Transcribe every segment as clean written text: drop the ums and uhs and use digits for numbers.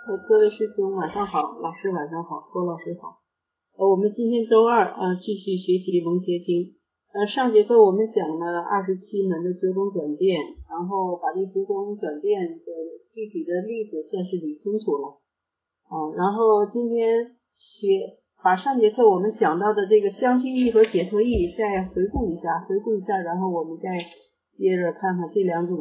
各位师兄晚上好，老师晚上好，郭老师好。我们今天周二继续学习《蒙邪经》。上节课我们讲了27门的九种转变，然后把这九种转变的具体的例子算是理清楚了。然后今天把上节课我们讲到的这个相续意和解脱意再回顾一下，然后我们再接着看看这两种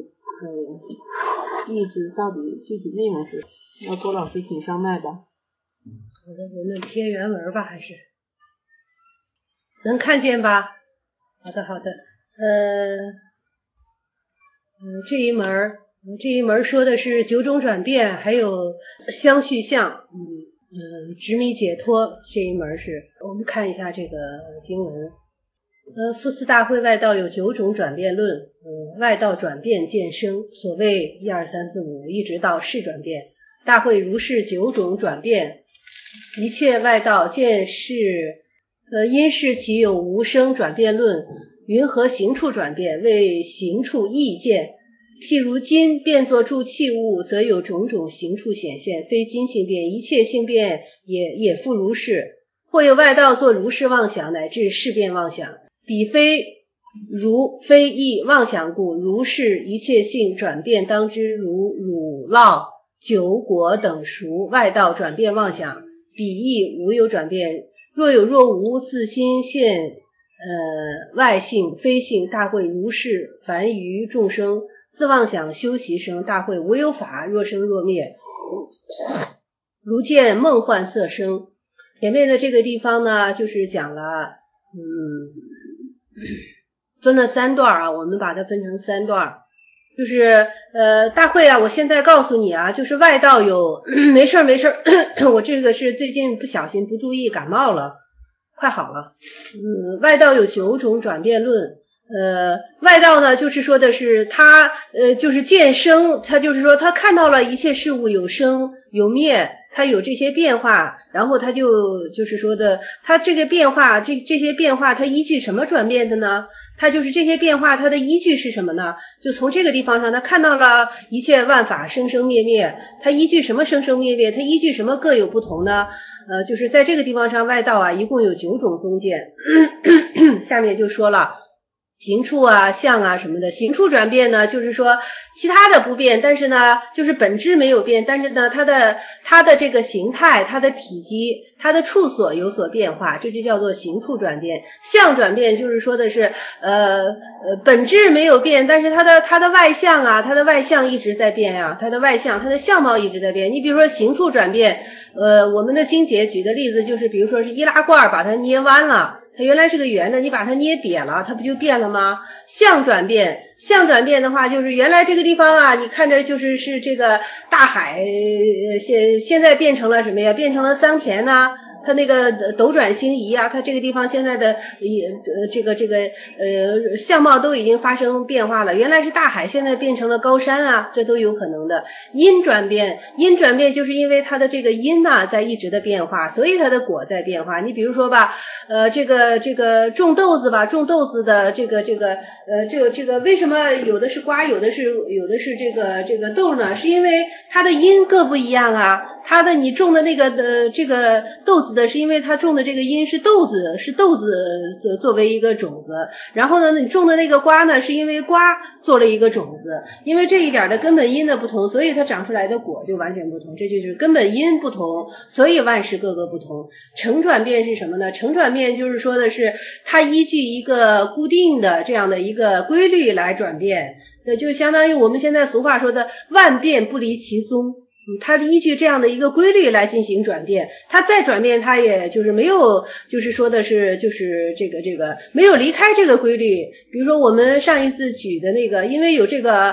意思到底具体内容是。那郭老师请上麦吧。 好的，我们贴原文吧，还是能看见吧？好的。这一门说的是九种转变，还有相续相，执迷解脱。这一门是我们看一下这个经文。复次大会外道有九种转变论，外道转变见生，所谓1、2、3、4、5一直到是转变。大会如是九种转变，一切外道见是因是其有无生转变论，云何行处转变，为行处意见。譬如金变作助器物，则有种种行处显现，非金性变，一切性变也复如是。或有外道作如是妄想，乃至事变妄想，彼非义妄想故，如是一切性转变当知，如乳酪、酒果等熟外道转变妄想，彼亦无有转变。若无自心现外性非性，大会如是。凡于众生自妄想修习生，大会无有法，若生若灭，如见梦幻色生。前面的这个地方呢，就是讲了分了3段我们把它分成3段。就是大会我现在告诉你就是外道有没事我这个是最近不小心不注意感冒了，快好了。外道有9种转变论。外道呢，就是说的是他就是见生，他就是说他看到了一切事物有生有灭，他有这些变化，然后他就是说的他这个变化这些变化他依据什么转变的呢？他就是这些变化它的依据是什么呢？就从这个地方上他看到了一切万法生生灭灭，他依据什么生生灭灭，他依据什么各有不同呢？就是在这个地方上外道一共有9种宗见。下面就说了行处相什么的。行处转变呢，就是说其他的不变，但是呢就是本质没有变，但是呢它的这个形态，它的体积，它的处所有所变化，这就叫做行处转变。相转变就是说的是本质没有变，但是它的外相它的外相一直在变它的外相，它的相貌一直在变。你比如说行处转变，我们的经解举的例子就是比如说是易拉罐把它捏弯了，它原来是个圆的，你把它捏瘪了，它不就变了吗？相转变的话，就是原来这个地方你看着就是这个大海，现在变成了什么呀？变成了桑田它那个斗转星移它这个地方现在的这个相貌都已经发生变化了。原来是大海，现在变成了高山这都有可能的。因转变就是因为它的这个因在一直的变化，所以它的果在变化。你比如说吧，这个种豆子的这个为什么有的是瓜，有的是这个豆呢？是因为它的因各不一样它的你种的那个这个豆子的是因为它种的这个因是豆子的作为一个种子，然后呢你种的那个瓜呢是因为瓜做了一个种子，因为这一点的根本因的不同，所以它长出来的果就完全不同，这就是根本因不同，所以万事各个不同。成转变是什么呢？成转变就是说的是它依据一个固定的这样的一个规律来转变，那就相当于我们现在俗话说的万变不离其宗。它依据这样的一个规律来进行转变，它再转变它也就是没有，就是说的是就是这个没有离开这个规律。比如说我们上一次举的那个，因为有这个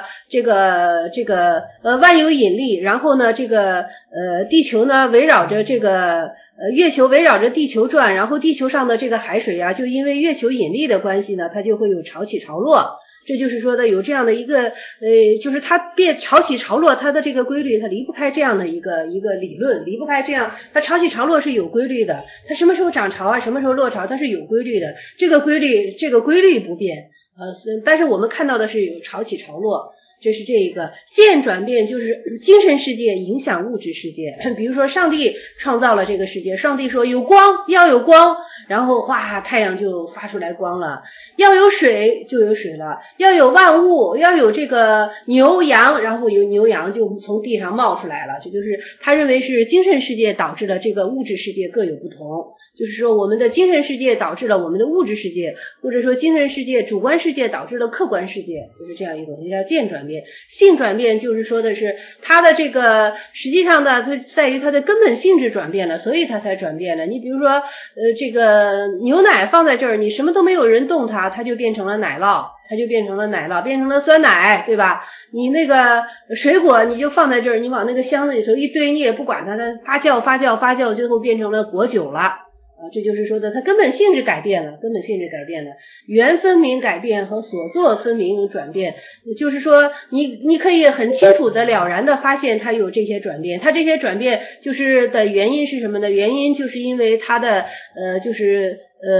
万有引力，然后呢这个地球呢围绕着这个月球围绕着地球转，然后地球上的这个海水就因为月球引力的关系呢，它就会有潮起潮落。这就是说的有这样的一个就是它变潮起潮落，它的这个规律它离不开这样的一个理论，离不开这样，它潮起潮落是有规律的，它什么时候涨潮什么时候落潮它是有规律的，这个规律不变但是我们看到的是有潮起潮落。 这是这个渐转变，就是精神世界影响物质世界。比如说上帝创造了这个世界，上帝说有光，要有光，然后哇，太阳就发出来光了；要有水就有水了；要有万物，要有这个牛羊，然后有牛羊就从地上冒出来了。这就是他认为是精神世界导致了这个物质世界各有不同。就是说我们的精神世界导致了我们的物质世界，或者说精神世界主观世界导致了客观世界，就是这样一种叫渐转变。性转变就是说的是它的这个实际上呢，它在于它的根本性质转变了，所以它才转变了。你比如说这个牛奶放在这儿，你什么都没有人动它，它就变成了奶酪，它就变成了奶酪，变成了酸奶，对吧？你那个水果你就放在这儿，你往那个箱子里头一堆，你也不管它，它发酵，最后变成了果酒了。这就是说的它根本性质改变了，原分明改变和所作分明转变，就是说你可以很清楚的了然的发现它有这些转变，它这些转变就是的原因是什么呢？原因就是因为它的就是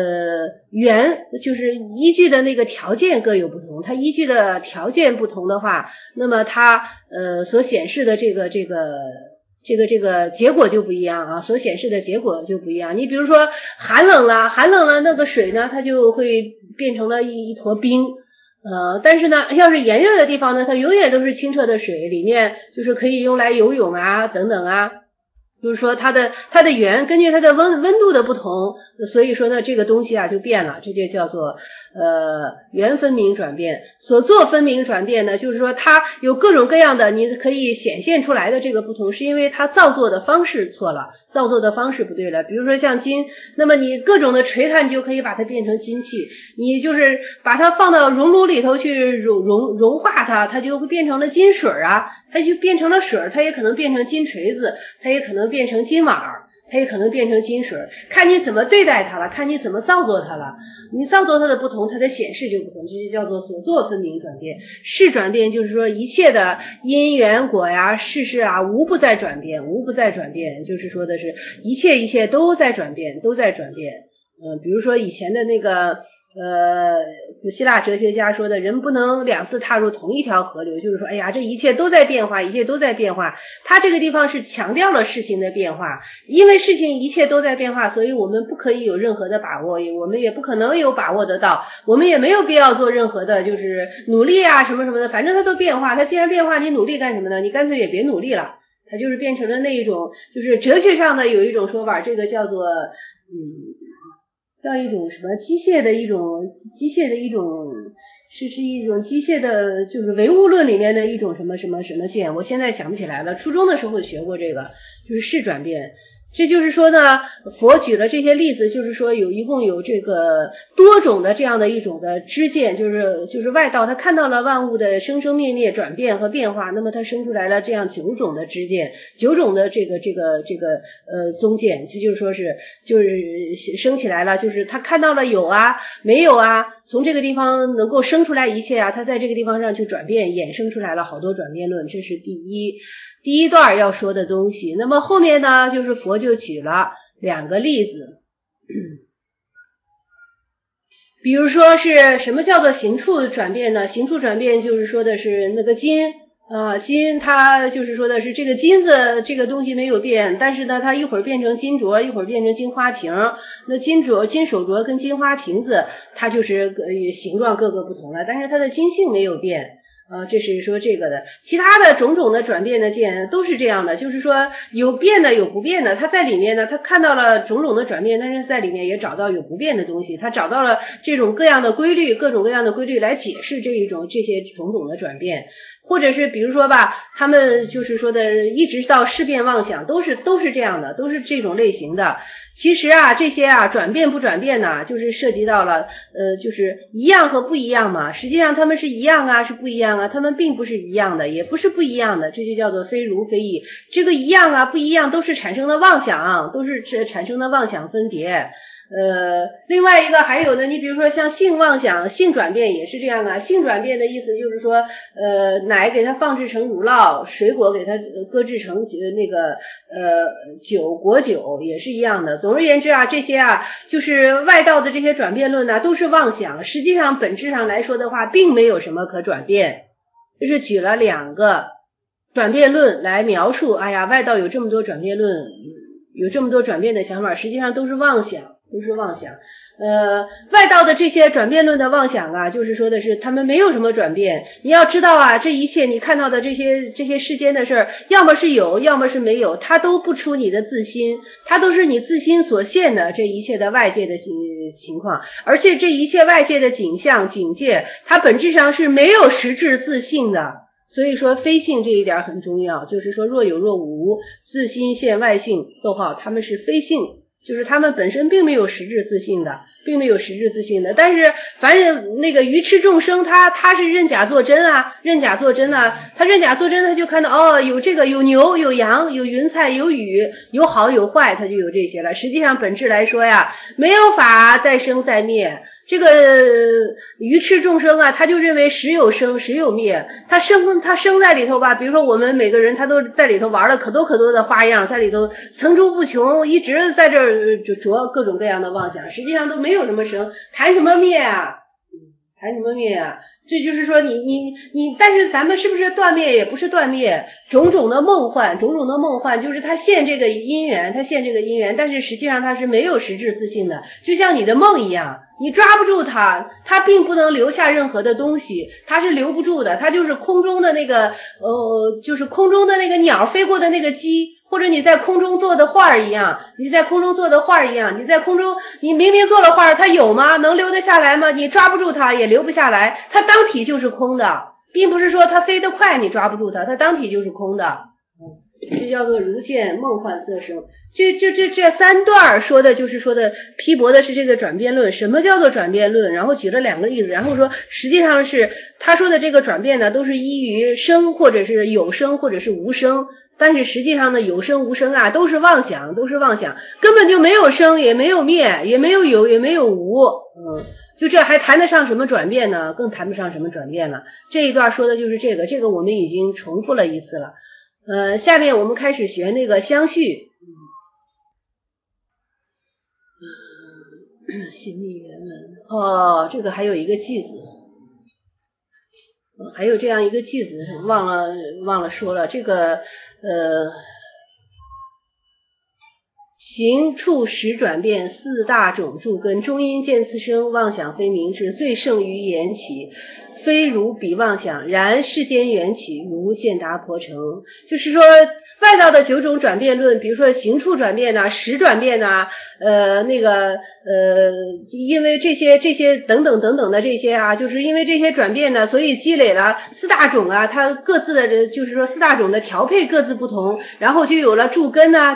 依据的那个条件各有不同，它依据的条件不同的话，那么它所显示的这个结果就不一样啊，所显示的结果就不一样。你比如说寒冷了，那个水呢，它就会变成了一坨冰。但是呢，要是炎热的地方呢，它永远都是清澈的水，里面就是可以用来游泳啊，等等啊。就是说它的根据它的温度的不同，所以说呢这个东西啊就变了，这就叫做原分明转变。所作分明转变呢，就是说它有各种各样的你可以显现出来的这个不同，是因为它造作的方式错了，造作的方式不对了。比如说像金，那么你各种的锤它，你就可以把它变成金器，你就是把它放到熔炉里头去融化它，它就会变成了金水啊，它就变成了水，它也可能变成金锤子，它也可能变成金碗，它也可能变成金水，看你怎么对待它了，看你怎么造作它了。你造作它的不同，它的显示就不同，这就叫做所作分明转变。事转变就是说一切的因缘果呀、事啊，无不在转变，就是说的是一切都在转变。比如说以前的那个古希腊哲学家说的，人不能两次踏入同一条河流，就是说哎呀这一切都在变化，他这个地方是强调了事情的变化，因为事情一切都在变化，所以我们不可以有任何的把握，我们也不可能有把握得到，我们也没有必要做任何的就是努力啊什么什么的，反正它都变化，它既然变化，你努力干什么呢？你干脆也别努力了。它就是变成了那一种，就是哲学上的有一种说法，这个叫做叫一种什么机械的一种是一种机械的，就是唯物论里面的一种什么线，我现在想不起来了，初中的时候学过这个，就是事转变。这就是说呢，佛举了这些例子，就是说一共有这个多种的这样的一种的知见，就是外道他看到了万物的生生灭灭转变和变化，那么他生出来了这样9种的知见，9种的这个宗见，就是说是就是生起来了，就是他看到了有啊没有啊，从这个地方能够生出来一切啊，他在这个地方上去转变，衍生出来了好多转变论，这是第一段要说的东西。那么后面呢，就是佛就举了2个例子，比如说是什么叫做行处转变呢？行处转变就是说的是那个金它就是说的是这个金子这个东西没有变，但是呢它一会儿变成金镯，一会儿变成金花瓶，那金手镯跟金花瓶子它就是形状各个不同了，但是它的金性没有变。这是说这个的，其他的种种的转变的见都是这样的，就是说有变的有不变的，他在里面呢，他看到了种种的转变，但是在里面也找到有不变的东西，他找到了这种各样的规律，各种各样的规律来解释这些种种的转变，或者是比如说吧，他们就是说的一直到事变妄想都是这样的，都是这种类型的。其实啊，这些啊转变不转变呢，就是涉及到了就是一样和不一样嘛。实际上他们是一样啊，是不一样啊，他们并不是一样的，也不是不一样的，这就叫做非如非异。这个一样啊，不一样都是产生的妄想，都是产生的妄想分别。另外一个还有呢，你比如说像性妄想、性转变也是这样的。性转变的意思就是说，奶给它放置成乳酪，水果给它搁置成那个果酒也是一样的。总而言之啊，这些啊就是外道的这些转变论呢，都是妄想，实际上本质上来说的话，并没有什么可转变。 就是举了2个转变论来描述，哎呀，外道有这么多转变论，有这么多转变的想法，实际上都是妄想，都是妄想。外道的这些转变论的妄想啊，就是说的是他们没有什么转变。你要知道啊，这一切你看到的这些世间的事儿，要么是有，要么是没有，它都不出你的自心，它都是你自心所现的这一切的外界的情况，而且这一切外界的景象境界，它本质上是没有实质自性的。所以说非性这一点很重要，就是说若有若无，自心现外性，他们是非性，就是他们本身并没有实质自性的，并没有实质自性的。但是凡是那个愚痴众生，他是认假作真啊，认假作真啊，他认假作真，他就看到有这个有牛有羊有云彩有雨有好有坏，他就有这些了。实际上本质来说呀，没有法在生在灭。这个愚痴众生啊，他就认为时有生时有灭，他生在里头吧，比如说我们每个人他都在里头玩了可多的花样，在里头层出不穷，一直在这儿就着各种各样的妄想，实际上都没有什么生，谈什么灭啊，谈什么灭啊。这就是说你，但是咱们是不是断灭？也不是断灭，种种的梦幻，就是他现这个因缘，但是实际上他是没有实质自性的，就像你的梦一样，你抓不住它，它并不能留下任何的东西，它是留不住的，它就是空中的那个就是空中的那个鸟飞过的那个鸡。或者你在空中做的画一样，你在空中，你明明做了画，它有吗？能留得下来吗？你抓不住它，也留不下来，它当体就是空的，并不是说它飞得快你抓不住它，它当体就是空的。这叫做如见梦幻色声。这3段说的批驳的是这个转变论。什么叫做转变论？然后举了2个例子，然后说实际上是他说的这个转变呢，都是依于生或者是有生或者是无生，但是实际上呢，有生无生啊，都是妄想，根本就没有生，也没有灭，也没有有，也没有无。就这还谈得上什么转变呢？更谈不上什么转变了。这一段说的就是这个我们已经重复了一次了。下面我们开始学那个相续。新密原文这个还有一个句子，还有这样一个句子，忘了说了。这个行处识转变4大种住根，中阴见次生，妄想非明智，最胜于缘起，非如彼妄想，然世间缘起如见达婆城。就是说外道的9种转变论，比如说行处转变啊，识转变啊，因为这些等等的这些啊，就是因为这些转变呢，所以积累了4大种啊，它各自的就是说4大种的调配各自不同，然后就有了住根啊，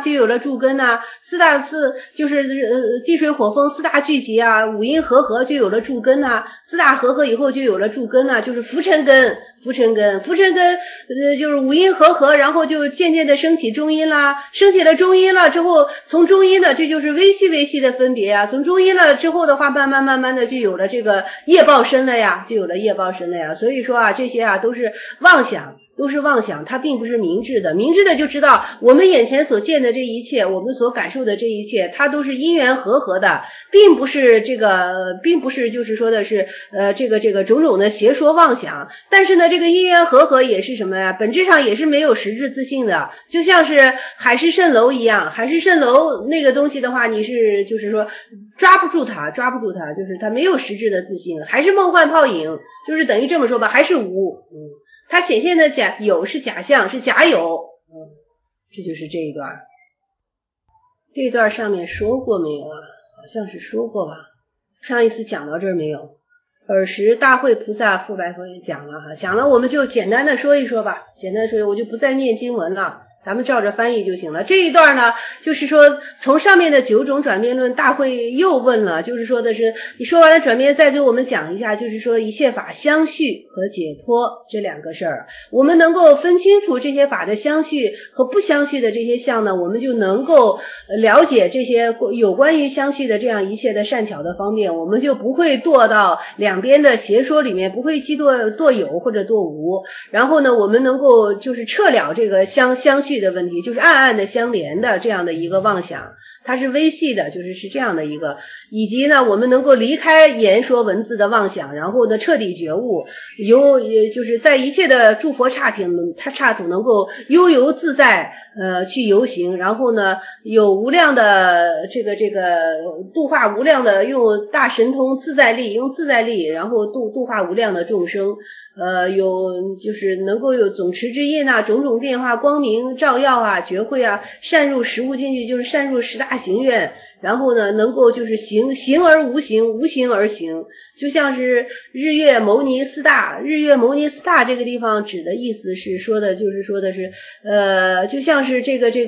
就是地水火风4大聚集啊，5阴和合就有了住根啊，4大和合以后就有了住根啊，就是浮尘根就是5阴和合，然后就渐渐的升起中阴啦，升起了中阴了之后，从中阴的这就是微细的分别啊，从中阴了之后的话，慢慢的就有了这个业报身了呀，所以说啊，这些啊都是妄想，它并不是明智的就知道我们眼前所见的这一切，我们所感受的这一切，它都是因缘和合的，并不是就是说的是这个种种的邪说妄想。但是呢，这个因缘和合也是什么呀？本质上也是没有实质自性的，就像是海市蜃楼一样，海市蜃楼那个东西的话，你是就是说抓不住它，就是它没有实质的自性，还是梦幻泡影，就是等于这么说吧，还是无。它显现的有是假象，是假有。这就是这一段。这一段上面说过没有啊？好像是说过吧。上一次讲到这儿没有？尔时大慧菩萨复白佛也讲了哈，讲了我们就简单的说一说吧，我就不再念经文了。咱们照着翻译就行了。这一段呢，就是说从上面的9种转变论，大会又问了，就是说的是你说完了转变，再给我们讲一下，就是说一切法相续和解脱这2个事儿。我们能够分清楚这些法的相续和不相续的这些相呢，我们就能够了解这些有关于相续的这样一切的善巧的方面，我们就不会堕到两边的邪说里面，不会堕有或者堕无。然后呢，我们能够就是彻了这个相续续的问题，就是暗暗的相连的这样的一个妄想，它是微细的，是这样的一个，以及呢，我们能够离开言说文字的妄想，然后呢，彻底觉悟，就是在一切的诸佛刹土能够悠游自在，去游行，然后呢，有无量的这个度化无量的，用大神通自在力，用自在力，然后度化无量的众生，就是能够有总持之印啊，种种变化光明照耀啊，觉慧啊，善入实物进去，就是善入十大行愿，然后呢，能够就是行而无形，无形而行，就像是日月牟尼四大这个地方指的意思是说的是就像是这个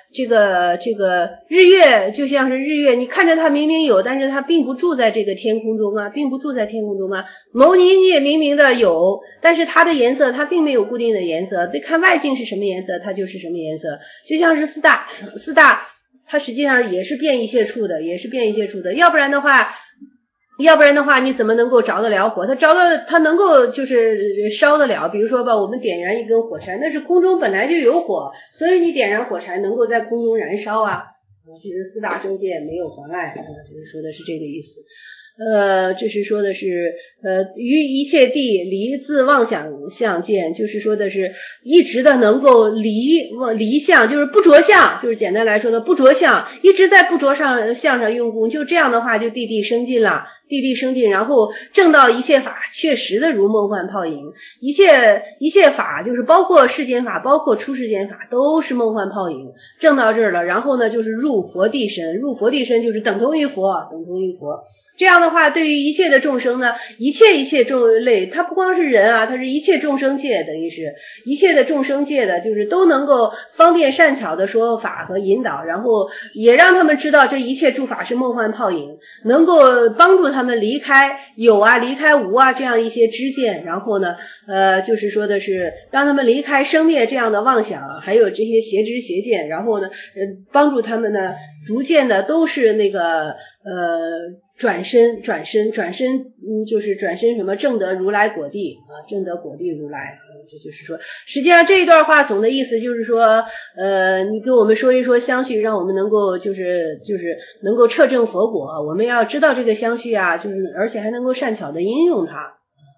日月，就像是日月，你看着它明明有，但是它并不住在这个天空中啊，牟尼也明明的有，但是它的颜色它并没有固定的颜色，得看外境是什么颜色，它就是什么颜色，就像是四大它实际上也是变一切处的，要不然的话你怎么能够着得了火？它能够就是烧得了，比如说吧，我们点燃一根火柴，那是空中本来就有火，所以你点燃火柴能够在空中燃烧啊，就是四大周遍没有妨碍，就是说的是这个意思。这是说的是于一切地离自妄想相见，就是说的是一直的能够离相，就是不着相，就是简单来说的不着相，一直在不着相上用功，就这样的话就地地生进了，然后证到一切法确实的如梦幻泡影，一切法就是包括世间法，包括出世间法都是梦幻泡影，证到这儿了，然后呢就是入佛地身就是等同于佛，这样的话对于一切的众生呢，一切众类，它不光是人啊，它是一切众生界，等于是一切的众生界的，就是都能够方便善巧的说法和引导，然后也让他们知道这一切诸法是梦幻泡影，能够帮助他们离开有啊离开无啊这样一些知见，然后呢就是说的是让他们离开生灭这样的妄想，还有这些邪知邪见，然后呢帮助他们呢逐渐的都是那个转身，就是转身什么正得如来果地啊，正得果地如来，这就是说，实际上这一段话总的意思就是说，你跟我们说一说相续，让我们能够就是能够彻证佛果，我们要知道这个相续啊，就是而且还能够善巧的应用它。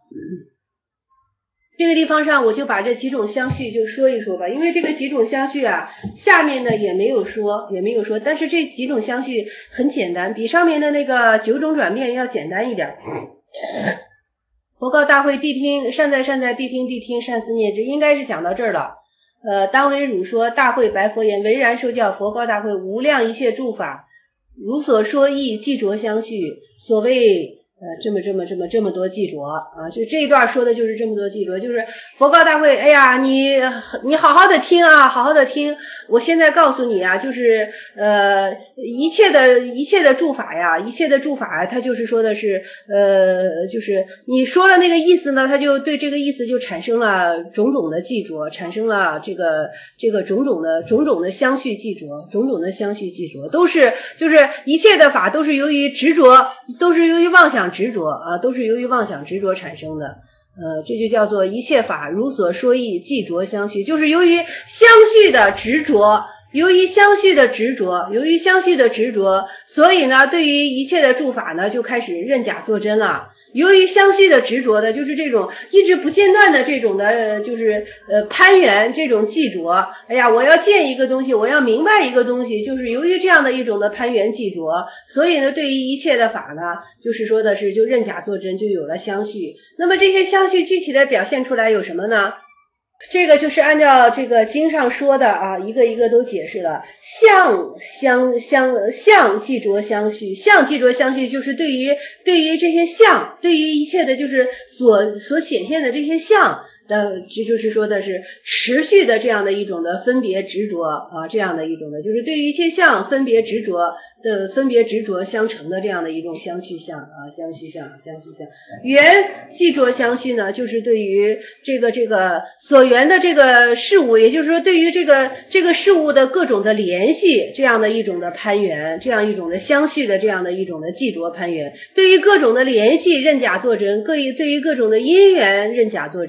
这个地方上我就把这几种相续就说一说吧，因为这个几种相续啊，下面呢也没有说，但是这几种相续很简单，比上面的那个9种转变要简单一点。佛告大会谛听，善哉谛听，善思念之，应该是讲到这儿了。当为汝说，大会白佛言，唯然受教。佛告大会，无量一切诸法，如所说义，记着相续，所谓这么多记着啊，就这一段说的就是这么多记着，就是佛告大会，哎呀，你好好的听啊，好好的听，我现在告诉你啊，就是一切的诸法呀，它就是说的是就是你说了那个意思呢，它就对这个意思就产生了种种的记着，产生了这个种种的相续记着，都是就是一切的法都是由于执着，都是由于妄想执着啊，都是由于妄想执着产生的。这就叫做一切法如所说义，记着相续，就是由于相续的执着，所以呢，对于一切的诸法呢，就开始认假作真了。由于相续的执着的，就是这种一直不间断的这种的，就是攀缘这种记着。哎呀，我要见一个东西，我要明白一个东西，就是由于这样的一种的攀缘记着，所以呢，对于一切的法呢，就是说的是就认假作真，就有了相续。那么这些相续具体的表现出来有什么呢？这个就是按照这个经上说的啊，一个一个都解释了。相记着相续，就是对于这些相，对于一切的就是所显现的这些相的，这就是说的是持续的这样的一种的分别执着啊，这样的一种的，就是对于一切相分别执着相成的这样的一种相续相啊，相续相。缘记着相续呢，就是对于这个所缘的这个事物，也就是说对于这个事物的各种的联系，这样的一种的攀缘，这样一种的相续的这样的一种的记着攀缘，对于各种的联系认假作真，对于各种的因缘认假作真，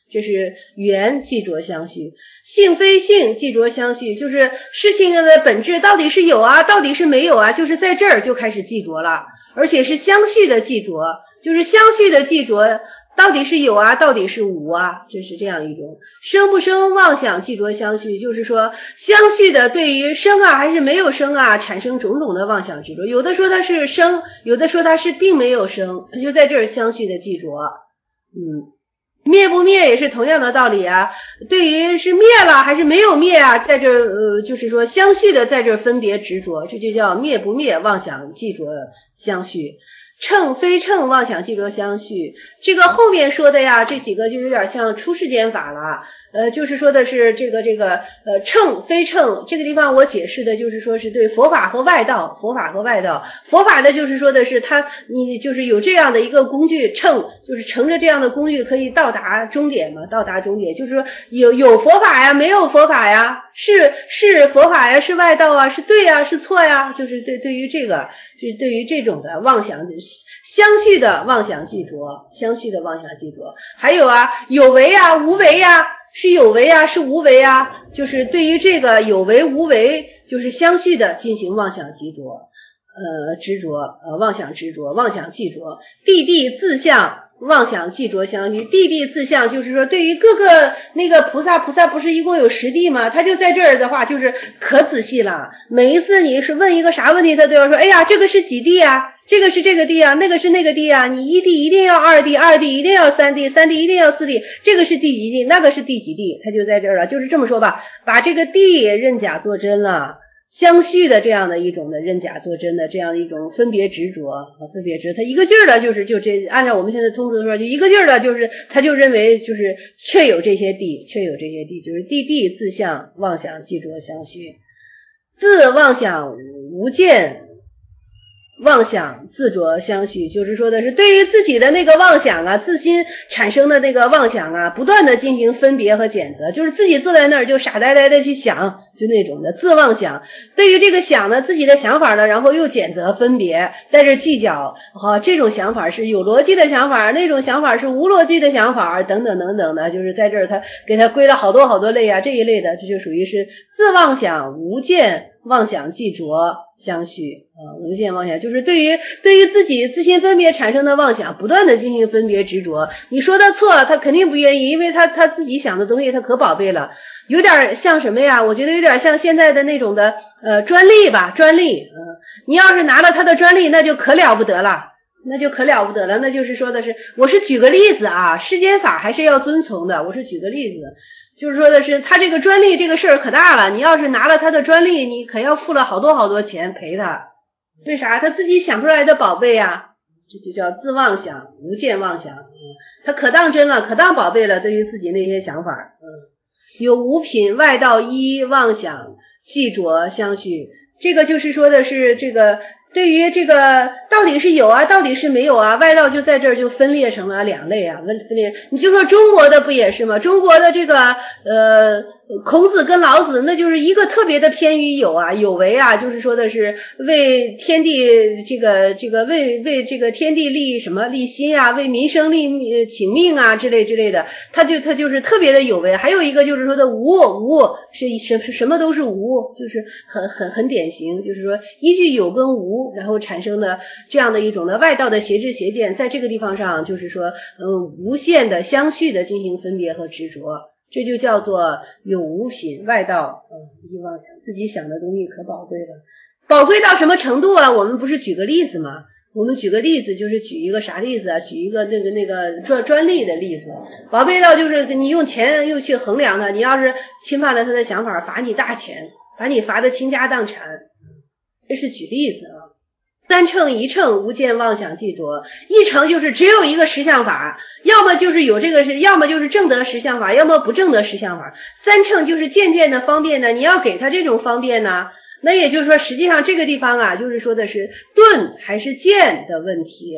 这是缘即着相续。性非性即着相续，就是事情的本质到底是有啊，到底是没有啊，就是在这儿就开始即着了，而且是相续的即着，就是相续的即着，到底是有啊，到底是无啊，这是这样一种。生不生妄想即着相续，就是说相续的对于生啊还是没有生啊产生种种的妄想执着，有的说它是生，有的说它是并没有生，就在这儿相续的即着。灭不灭也是同样的道理啊，对于是灭了还是没有灭啊，在这就是说相续的在这分别执着，这就叫灭不灭妄想即着相续。乘非乘妄想即着相续，这个后面说的呀，这几个就有点像出世间法了。就是说的是这个乘非乘，这个地方我解释的就是说是对佛法和外道，佛法的就是说的是你就是有这样的一个工具乘，就是乘着这样的工具可以到达终点嘛，到达终点就是说有佛法呀，没有佛法呀，是佛法呀，是外道啊，是对呀，是错呀，就是对于这个是对于这种的妄想相续的妄想即着，相续的妄想即着。还有啊，有为啊，无为啊，是有为啊，是无为啊，就是对于这个有为无为，就是相续的进行妄想即着，执着，妄想执着，妄想即着。地自相妄想即着相续，地自相就是说对于各个那个菩萨不是一共有10地吗？他就在这儿的话就是可仔细了，每一次你是问一个啥问题他都要说，哎呀这个是几地啊，这个是这个地啊，那个是那个地啊，你1地一定要2地，2地一定要3地，3地一定要4地，这个是第几地，那个是第几地，他就在这儿了。就是这么说吧，把这个地认假作真了，相续的这样的一种的认假作真的这样一种分别执着，他一个劲儿的就这按照我们现在通俗的说，就一个劲儿的就是他就认为就是确有这些地，就是地自相妄想即着相续，自妄想无见妄想自着相续，就是说的是对于自己的那个妄想啊，自心产生的那个妄想啊，不断的进行分别和检测，就是自己坐在那儿就傻呆呆的去想，就那种的自妄想。对于这个想呢，自己的想法呢，然后又检测分别，在这计较，这种想法是有逻辑的想法，那种想法是无逻辑的想法，等等等等的，就是在这儿他给他归了好多类啊，这一类的这就属于是自妄想无见妄想即着相续无见妄想，就是对于自己自心分别产生的妄想不断的进行分别执着，你说他错他肯定不愿意，因为他自己想的东西他可宝贝了，有点像什么呀，我觉得有点像现在的那种的专利吧，你要是拿了他的专利那就可了不得了，那就是说的是，我是举个例子啊，世间法还是要遵从的，我是举个例子，就是说的是他这个专利这个事儿可大了，你要是拿了他的专利，你可要付了好多钱赔他，为啥？他自己想出来的宝贝啊，这就叫自妄想无见妄想，他可当真了，可当宝贝了，对于自己那些想法，有五品外道一妄想即着相续，这个就是说的是这个对于这个到底是有啊，到底是没有啊，外道就在这儿就分裂成了2类啊，分裂。你就说中国的不也是吗？中国的这个孔子跟老子，那就是一个特别的偏于有啊，有为啊，就是说的是为天地这个为这个天地立什么立心啊，为民生立请命啊之类的，他就是特别的有为。还有一个就是说的无是什么都是无，就是很典型，就是说依据有跟无，然后产生的这样的一种的外道的邪知邪见，在这个地方上就是说无限的相续的进行分别和执着，这就叫做有无品外道一妄想，自己想的东西可宝贵了，宝贵到什么程度啊？我们不是举个例子吗？我们举个例子，就是举一个啥例子啊？举一个那个专利的例子，宝贝到就是你用钱又去衡量它，你要是侵犯了他的想法，罚你大钱，把你罚的倾家荡产，这是举例子啊。3乘1乘无见妄想即着，一乘就是只有一个实相法，要么就是有这个要么就是正得实相法，要么不正得实相法。3乘就是渐的方便呢，你要给他这种方便呢，那也就是说实际上这个地方啊，就是说的是顿还是渐的问题，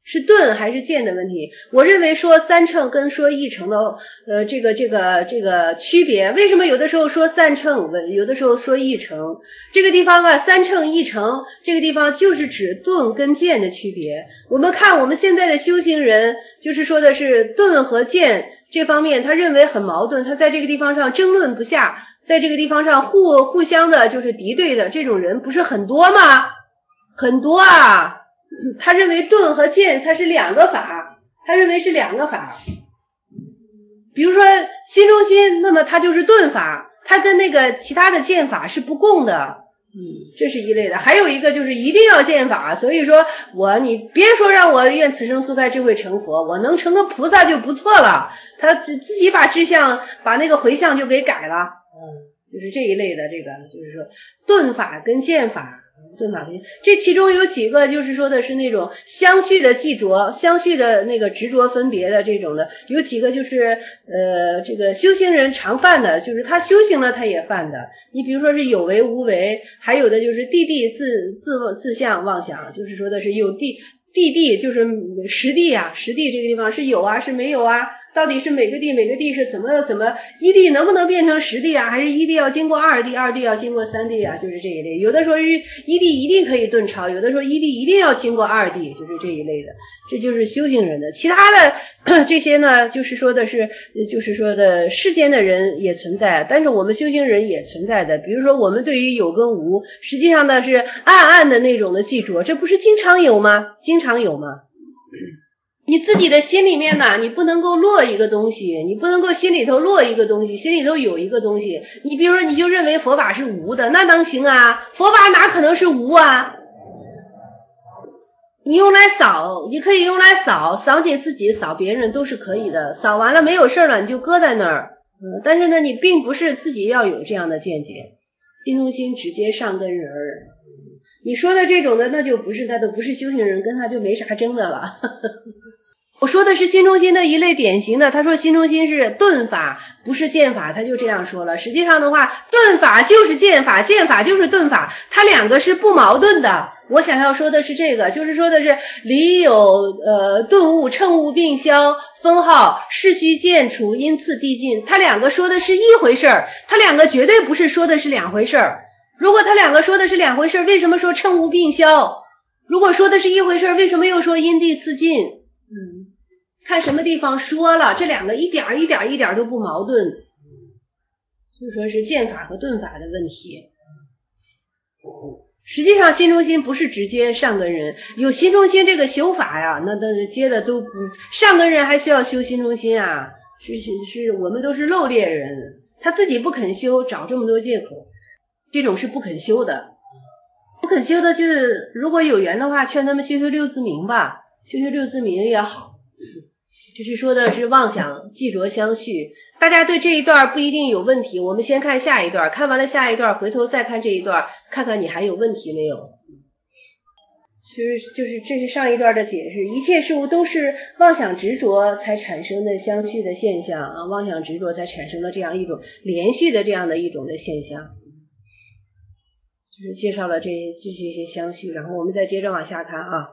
是顿还是渐的问题。我认为说三乘跟说一乘的这个区别，为什么有的时候说三乘，有的时候说一乘？这个地方啊，三乘一乘这个地方就是指顿跟渐的区别。我们看我们现在的修行人，就是说的是顿和渐这方面，他认为很矛盾，他在这个地方上争论不下，在这个地方上互相的就是敌对的这种人不是很多吗？很多啊。他认为顿和渐它是两个法，他认为是两个法。比如说心中心，那么它就是顿法，它跟那个其他的渐法是不共的。这是一类的。还有一个就是一定要渐法，所以说你别说让我愿此生速开智慧成佛，我能成个菩萨就不错了。他自己把志向把那个回向就给改了。就是这一类的，这个就是说顿法跟渐法。这其中有几个就是说的是那种相续的记着，相续的那个执着分别的这种的，有几个就是这个修行人常犯的，就是他修行了他也犯的。你比如说是有为无为，还有的就是地自相妄想，就是说的是有地就是实地啊，实地这个地方是有啊是没有啊，到底是每个地是怎么一地能不能变成实地啊，还是一地要经过二地，二地要经过三地啊，就是这一类。有的说是一地一定可以顿超，有的说一地一定要经过二地，就是这一类的。这就是修行人的。其他的这些呢，就是说的世间的人也存在，但是我们修行人也存在的。比如说我们对于有跟无，实际上呢是暗暗的那种的记着，这不是经常有吗？经常有吗？你自己的心里面呢，你不能够落一个东西，你不能够心里头落一个东西，心里头有一个东西。你比如说你就认为佛法是无的，那能行啊？佛法哪可能是无啊？你用来扫，你可以用来扫你自己，扫别人都是可以的。扫完了没有事了，你就搁在那儿。但是呢，你并不是自己要有这样的见解。心中心直接上根人儿。你说的这种的，那就不是，他都不是修行人，跟他就没啥争的了。我说的是心中心的一类典型的，他说心中心是顿法，不是渐法，他就这样说了。实际上的话，顿法就是渐法，渐法就是顿法，它两个是不矛盾的。我想要说的是这个，就是说的是理有顿悟乘悟并消分号事须渐除因次递进，它两个说的是一回事儿，它两个绝对不是说的是两回事儿。如果它两个说的是两回事儿，为什么说乘悟并消？如果说的是一回事儿，为什么又说因地次进？看什么地方说了，这两个一点都不矛盾，就说是渐法和顿法的问题。实际上心中心不是直接上根人，有心中心这个修法呀，那接的都上根人还需要修心中心啊，是我们都是漏劣人，他自己不肯修，找这么多借口，这种是不肯修的。不肯修的就是如果有缘的话，劝他们修六字明吧，修六字明也好。这是说的是妄想记着相续，大家对这一段不一定有问题，我们先看下一段，看完了下一段回头再看这一段，看看你还有问题没有。就是这是上一段的解释，一切事物都是妄想执着才产生的相续的现象啊，妄想执着才产生了这样一种连续的这样的一种的现象。就是介绍了这些相续，然后我们再接着往下看啊。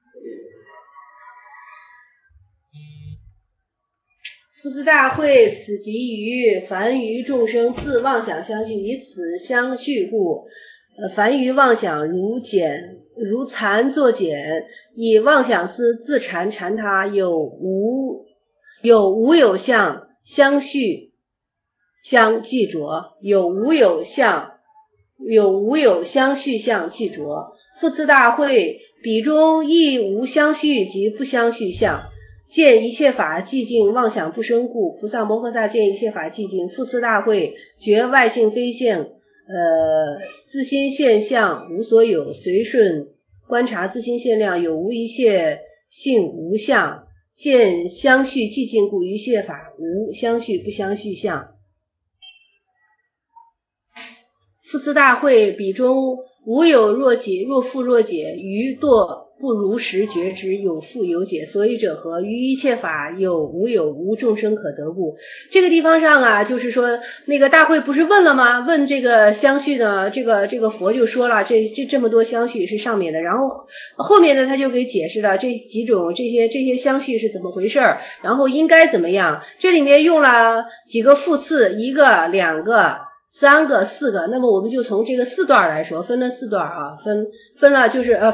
夫子大会，此即于凡于众生自妄想相续，以此相续故，凡于妄想如蚕作茧，以妄想思自缠他，有无有相相续相记着，有无有相续相记着。复次大会，彼中亦无相续及不相续相。见一切法寂静，妄想不生故。菩萨摩诃萨见一切法寂静，复次大会，觉外性非性，自心现象无所有，随顺观察自心现量，有无一切性无相，见相续寂静故，一切法无相续不相续相。复次大会，彼中无有若解若复若解，于堕不如实觉知，有复有解，所以者何？于一切法有无有无，众生可得故。这个地方上啊，就是说那个大会不是问了吗？问这个相续呢，这个佛就说了，这么多相续是上面的，然后后面呢他就给解释了这几种这些相续是怎么回事，然后应该怎么样。这里面用了几个复次，一个、两个、三个、四个，那么我们就从这个4段来说，分了4段啊，分了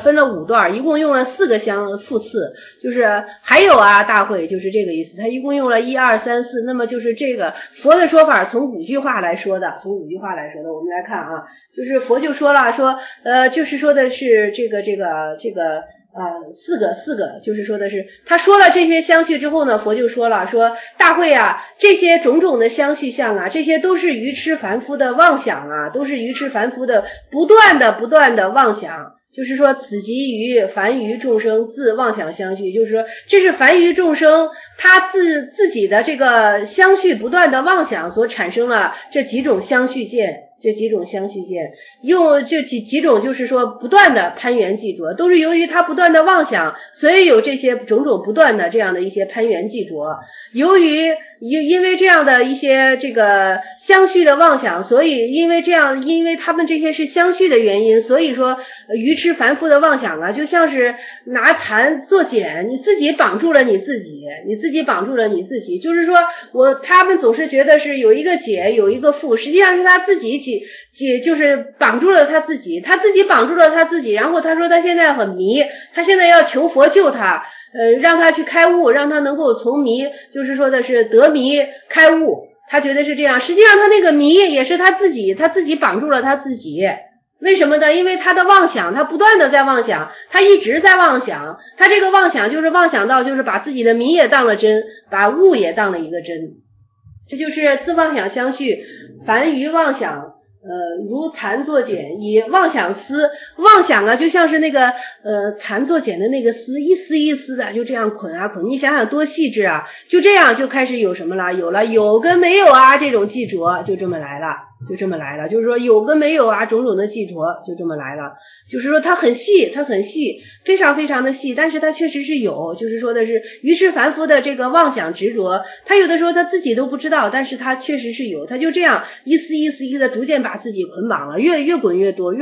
5段，一共用了4个复次，就是还有啊，大会就是这个意思，它一共用了1、2、3、4，那么就是这个佛的说法从5句话来说的，我们来看啊，就是佛就说了就是说的是这个四个，就是说的是他说了这些相续之后呢，佛就说了，说大会啊，这些种种的相续相啊，这些都是愚痴凡夫的妄想啊，都是愚痴凡夫的不断的妄想，就是说此即于凡愚众生自妄想相续，就是说这是凡愚众生他自己的这个相续不断的妄想所产生了这几种相续见，用这几种就是说不断的攀缘计着，都是由于他不断的妄想，所以有这些种种不断的这样的一些攀缘计着。因为这样的一些这个相续的妄想，所以因为他们这些是相续的原因，所以说愚痴凡夫的妄想啊，就像是拿蚕做茧，你自己绑住了你自己，就是说他们总是觉得是有一个解有一个缚，实际上是他自己就是绑住了他自己绑住了他自己，然后他说他现在很迷，他现在要求佛救他，让他去开悟，让他能够从迷，就是说的是得迷开悟，他觉得是这样，实际上他那个迷也是他自己绑住了他自己。为什么呢？因为他的妄想，他不断的在妄想，他一直在妄想，他这个妄想就是妄想到就是把自己的迷也当了真，把悟也当了一个真，这就是自妄想相续，凡愚妄想如蚕作茧，以妄想丝，妄想啊就像是那个蚕作茧的那个丝，一丝一丝的就这样捆啊捆，你想想多细致啊，就这样就开始有什么了，有跟没有啊这种记着，就这么来了，就是说有跟没有啊种种的记着就这么来了，就是说它很细，非常非常的细，但是它确实是有，就是说的是于是凡夫的这个妄想执着，他有的时候他自己都不知道，但是他确实是有，他就这样一丝一丝的逐渐把自己捆绑了，越滚越多。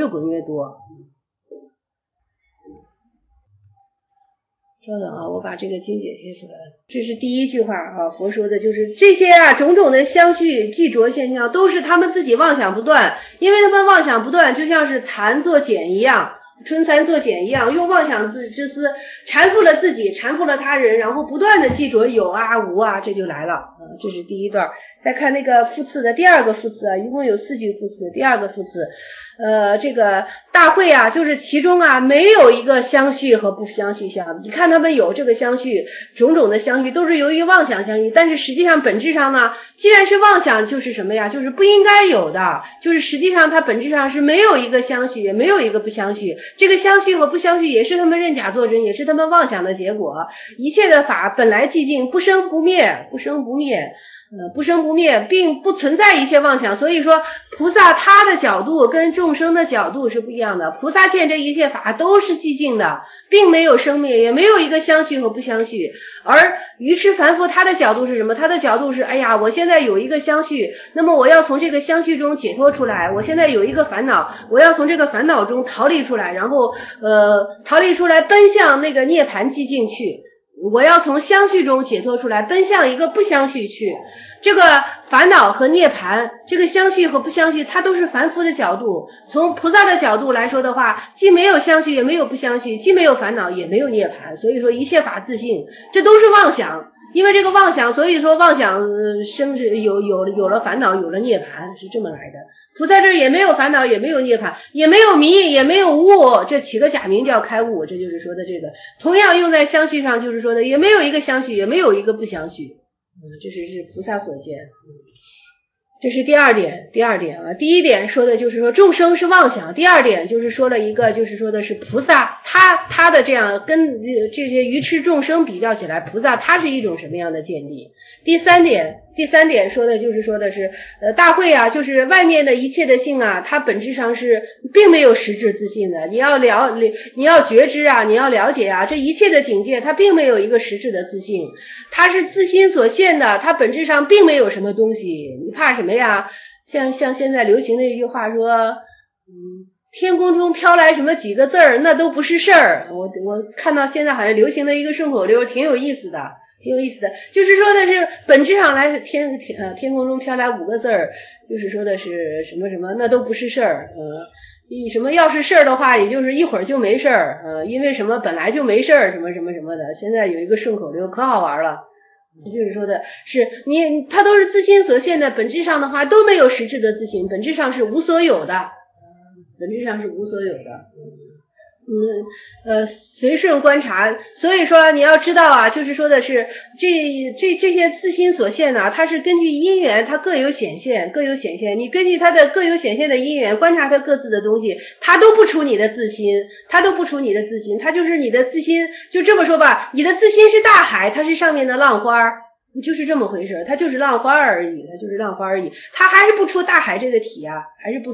稍等啊，我把这个经解贴出来。这是第一句话啊，佛说的就是这些啊种种的相续记着现象，都是他们自己妄想不断，因为他们妄想不断，就像是蚕作茧一样，春蚕作茧一样，用妄想之丝缠缚了自己，缠缚了他人，然后不断的记着有啊无啊，这就来了这是第一段。再看那个复次的第二个复次啊，一共有4句复次，第二个复次这个大会啊，就是其中啊没有一个相续和不相续相，你看他们有这个相续，种种的相续都是由于妄想相续，但是实际上本质上呢，既然是妄想就是什么呀，就是不应该有的，就是实际上它本质上是没有一个相续，也没有一个不相续，这个相续和不相续也是他们认假作真，也是他们妄想的结果。一切的法本来寂静，不生不灭，并不存在一切妄想，所以说菩萨他的角度跟众生的角度是不一样的，菩萨见这一切法都是寂静的，并没有生灭，也没有一个相续和不相续，而愚痴凡夫他的角度是什么？他的角度是哎呀，我现在有一个相续，那么我要从这个相续中解脱出来，我现在有一个烦恼，我要从这个烦恼中逃离出来，然后奔向那个涅槃寂静去，我要从相续中解脱出来，奔向一个不相续去。这个烦恼和涅槃，这个相续和不相续，它都是凡夫的角度。从菩萨的角度来说的话，既没有相续也没有不相续，既没有烦恼也没有涅槃，所以说一切法自性，这都是妄想。因为这个妄想，所以说妄想有了烦恼，有了涅槃，是这么来的。菩萨这也没有烦恼，也没有涅槃，也没有迷，也没有悟，这起个假名叫开悟，这就是说的这个。同样用在相续上，就是说的也没有一个相续，也没有一个不相续。这是菩萨所见。这是第二点啊。第一点说的就是说众生是妄想，第二点就是说了一个就是说的是菩萨他的这样跟这些愚痴众生比较起来，菩萨他是一种什么样的见地？第三点说的就是说的是大慧啊，就是外面的一切的性啊，它本质上是并没有实质自性的。你要觉知啊，你要了解啊，这一切的境界它并没有一个实质的自性，它是自心所现的，它本质上并没有什么东西。你怕什么呀？像现在流行的一句话说天空中飘来什么几个字儿，那都不是事儿。我看到现在好像流行的一个顺口溜，挺有意思的，就是说的是本质上来天空中飘来5个字儿，就是说的是什么什么，那都不是事儿。什么要是事儿的话，也就是一会儿就没事儿。因为什么本来就没事儿，什么什么什么的。现在有一个顺口溜可好玩了。就是说的是它都是自心所现的，本质上的话都没有实质的自性，本质上是无所有的。随顺观察，所以说你要知道啊，就是说的是这些自心所现呢，它是根据因缘，它各有显现。你根据它的各有显现的因缘，观察它各自的东西，它都不出你的自心，它就是你的自心。就这么说吧，你的自心是大海，它是上面的浪花，就是这么回事，它就是浪花而已，它还是不出大海这个体啊，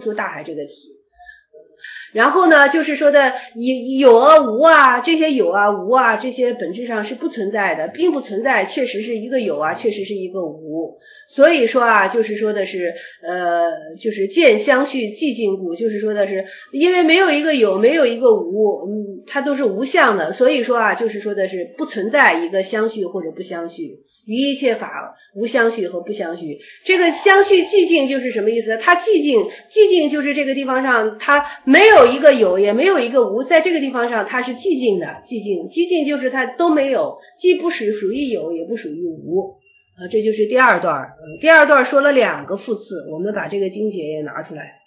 然后呢，就是说的有啊无啊，这些有啊无啊，这些本质上是不存在的，并不存在，确实是一个有啊，确实是一个无。所以说啊，就是说的是就是见相续寂静故，就是说的是因为没有一个有，没有一个无，它都是无相的，所以说啊，就是说的是不存在一个相续或者不相续。于一切法无相续和不相续，这个相续寂静就是什么意思？它寂静就是这个地方上它没有一个有，也没有一个无，在这个地方上它是寂静的，寂静就是它都没有，既不属于有，也不属于无。这就是第二段说了2个复次，我们把这个经节也拿出来。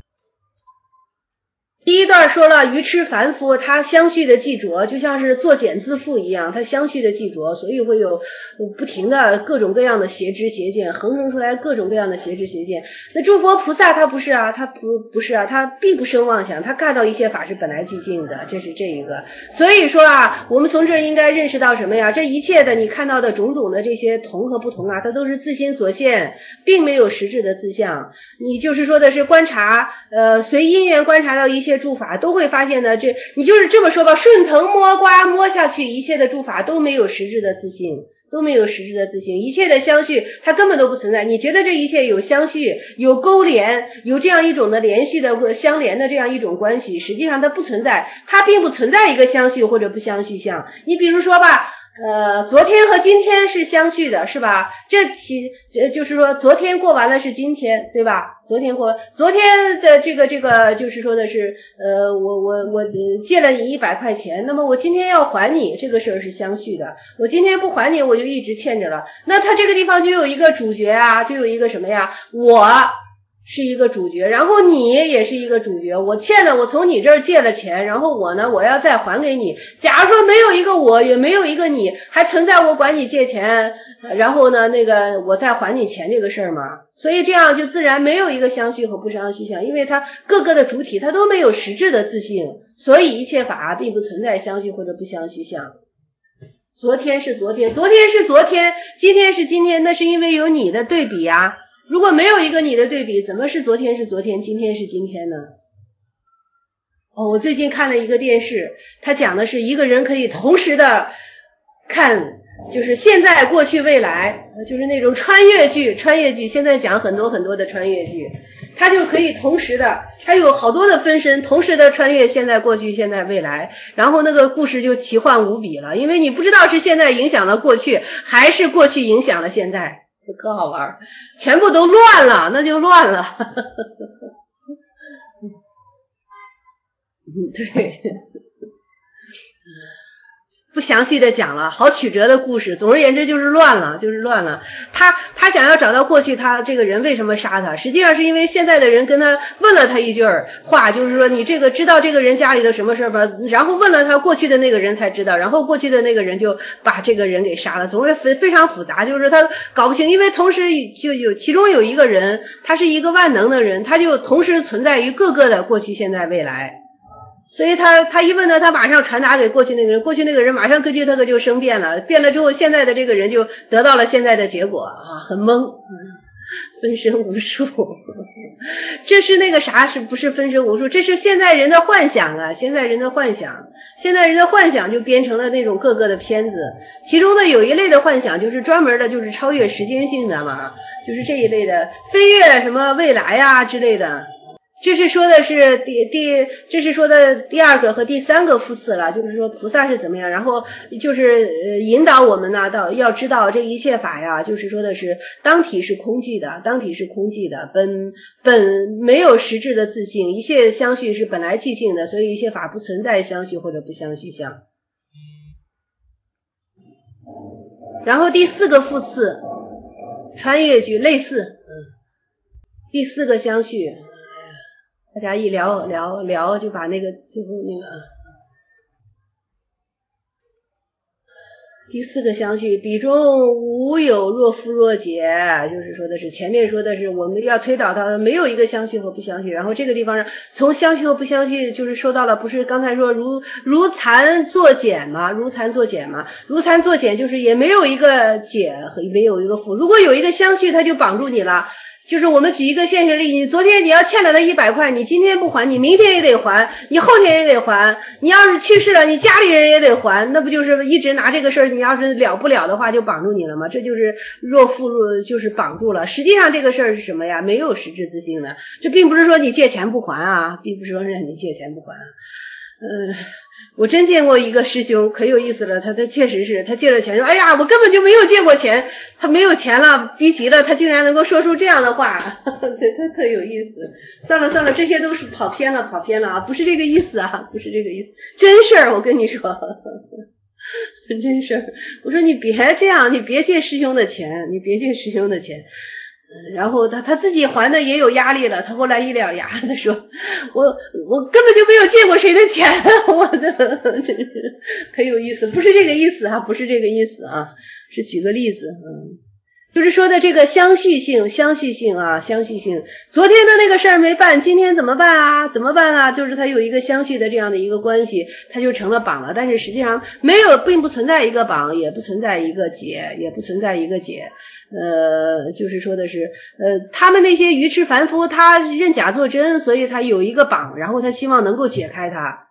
第一段说了愚痴凡夫他相续的记着，就像是作茧自缚一样，他相续的记着，所以会有不停的各种各样的邪知邪见，横生出来各种各样的邪知邪见。那诸佛菩萨他不是啊，他并不生妄想，他看到一切法是本来寂静的，这是这一个。所以说啊，我们从这儿应该认识到什么呀？这一切的你看到的种种的这些同和不同啊，它都是自心所现，并没有实质的自相。你就是说的是观察随因缘观察到一切诸法，都会发现呢，你就是这么说吧，顺藤摸瓜摸下去，一切的诸法都没有实质的自性，一切的相续它根本都不存在。你觉得这一切有相续，有勾连，有这样一种的连续的或相连的这样一种关系，实际上它不存在，它并不存在一个相续或者不相续相。你比如说吧，昨天和今天是相续的，是吧？就是说昨天过完了是今天，对吧？昨天的这个就是说的是我借了你100块钱，那么我今天要还你，这个事儿是相续的。我今天不还你，我就一直欠着了。那他这个地方就有一个主角啊，就有一个什么呀？我是一个主角，然后你也是一个主角。我从你这儿借了钱，然后我呢，我要再还给你。假如说没有一个我，也没有一个你，还存在我管你借钱，然后呢，我再还你钱这个事儿吗？所以这样就自然没有一个相续和不相续相，因为它各个的主体它都没有实质的自性，所以一切法并不存在相续或者不相续相。昨天是昨天，今天是今天，那是因为有你的对比啊。如果没有一个你的对比，怎么是昨天是昨天，今天是今天呢？我最近看了一个电视，它讲的是一个人可以同时的看，就是现在、过去、未来，就是那种穿越剧，现在讲很多很多的穿越剧，它就可以同时的，它有好多的分身，同时的穿越现在、过去、现在、未来，然后那个故事就奇幻无比了，因为你不知道是现在影响了过去，还是过去影响了现在。可好玩，全部都乱了，那就乱了。对，不详细的讲了，好曲折的故事。总而言之就是乱了。他想要找到过去他这个人为什么杀他，实际上是因为现在的人跟他问了他一句话，就是说你知道这个人家里的什么事吧？然后问了他过去的那个人才知道，然后过去的那个人就把这个人给杀了。总之非常复杂，就是他搞不清，因为同时就其中有一个人，他是一个万能的人，他就同时存在于各个的过去、现在、未来。 所以他一问他马上传达给过去那个人，过去那个人马上根据他就生变了，变了之后，现在的这个人就得到了现在的结果啊，很懵。分身无术，这是那个啥，是不是分身无术？这是现在人的幻想啊！现在人的幻想就编成了那种各个的片子，其中的有一类的幻想就是专门的，就是超越时间性的嘛，就是这一类的飞跃什么未来啊之类的。这是说的是这是说的第二个和第三个复次了，就是说菩萨是怎么样，然后就是引导我们呢到要知道这一切法呀，就是说的是当体是空寂的，本没有实质的自性，一切相续是本来寂静的，所以一切法不存在相续或者不相续相。然后第四个复次穿越句类似，第四个相续。大家一聊就把那个最后那个第四个相续，彼中无有若夫若解，就是说的是前面说的是我们要推导到没有一个相续和不相续，然后这个地方从相续和不相续就是说到了，不是刚才说如残作茧嘛，如残作茧就是也没有一个解和没有一个负，如果有一个相续它就绑住你了。就是我们举一个现实例，你昨天你要欠了他100块，你今天不还，你明天也得还，你后天也得还，你要是去世了，你家里人也得还，那不就是一直拿这个事儿，你要是了不了的话就绑住你了吗？这就是若负就是绑住了。实际上这个事儿是什么呀？没有实质自性的，这并不是说你借钱不还啊，并不是说让你借钱不还。我真见过一个师兄可有意思了，他确实是他借了钱说，哎呀我根本就没有借过钱，他没有钱了，逼急了，他竟然能够说出这样的话对，他特有意思。算了，这些都是跑偏了啊，不是这个意思啊，不是这个意思，真事儿我跟你说真事儿。我说你别这样，你别借师兄的钱。然后他自己还的也有压力了，他后来一咬牙他说我根本就没有借过谁的钱，我的真是可有意思，不是这个意思啊，是举个例子，就是说的这个相续性。昨天的那个事儿没办，今天怎么办啊？就是它有一个相续的这样的一个关系，它就成了绑了。但是实际上并不存在一个绑，也不存在一个解，就是说的是他们那些愚痴凡夫，他认假作真，所以他有一个绑，然后他希望能够解开它。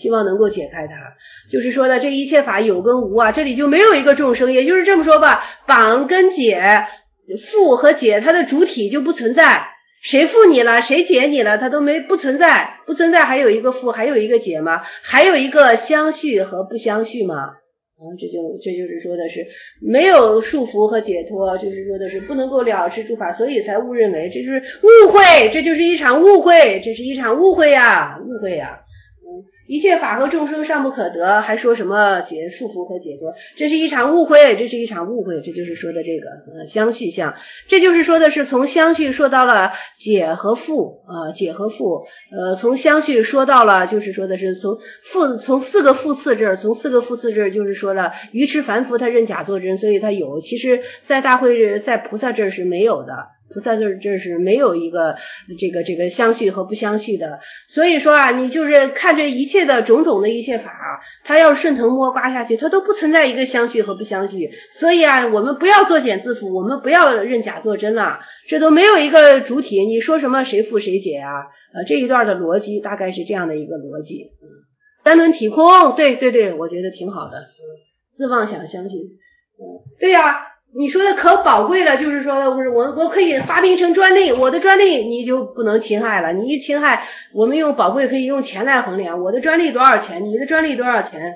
就是说的这一切法有跟无啊，这里就没有一个众生，也就是这么说吧，绑跟解，缚和解，它的主体就不存在，谁缚你了，谁解你了，它都不存在，还有一个缚，还有一个解吗？还有一个相续和不相续吗？这就是说的是没有束缚和解脱，就是说的是不能够了知诸法，所以才误认为这是误会，这就是一场误会呀。一切法和众生尚不可得，还说什么束缚和解脱？这是一场误会，这就是说的这个相续相。这就是说的是从相续说到了解和缚从相续说到了就是说的是从四个复次这儿，就是说了愚痴凡夫他认假作真，所以他有，其实在在菩萨这儿是没有的。菩萨这是没有一个这个相续和不相续的，所以说啊，你就是看这一切的种种的一切法，它要顺藤摸瓜下去，它都不存在一个相续和不相续。所以啊，我们不要作茧自缚，我们不要认假作真了，这都没有一个主体，你说什么谁缚谁解啊？这一段的逻辑大概是这样的一个逻辑。三轮体空，对，我觉得挺好的。自妄想相续，对呀。你说的可宝贵了，就是说我可以发明成专利，我的专利你就不能侵害了，你一侵害，我们用宝贵可以用钱来衡量，我的专利多少钱，你的专利多少钱？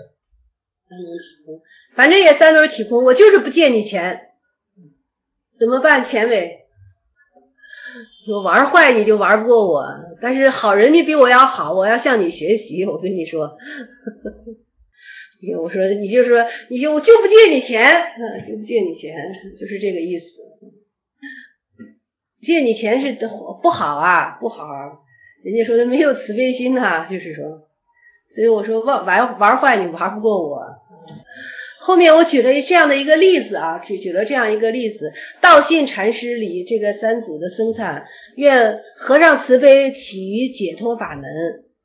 反正也三轮体空，我就是不借你钱，怎么办？钱伟，我玩坏你就玩不过我，但是好人你比我要好，我要向你学习，我跟你说。我说我就不借你钱，就是这个意思。借你钱是不好啊，人家说的没有慈悲心啊，就是说，所以我说玩坏你玩不过我。后面我举了这样的一个例子啊，道信禅师里这个三祖的僧璨，愿和尚慈悲起于解脱法门。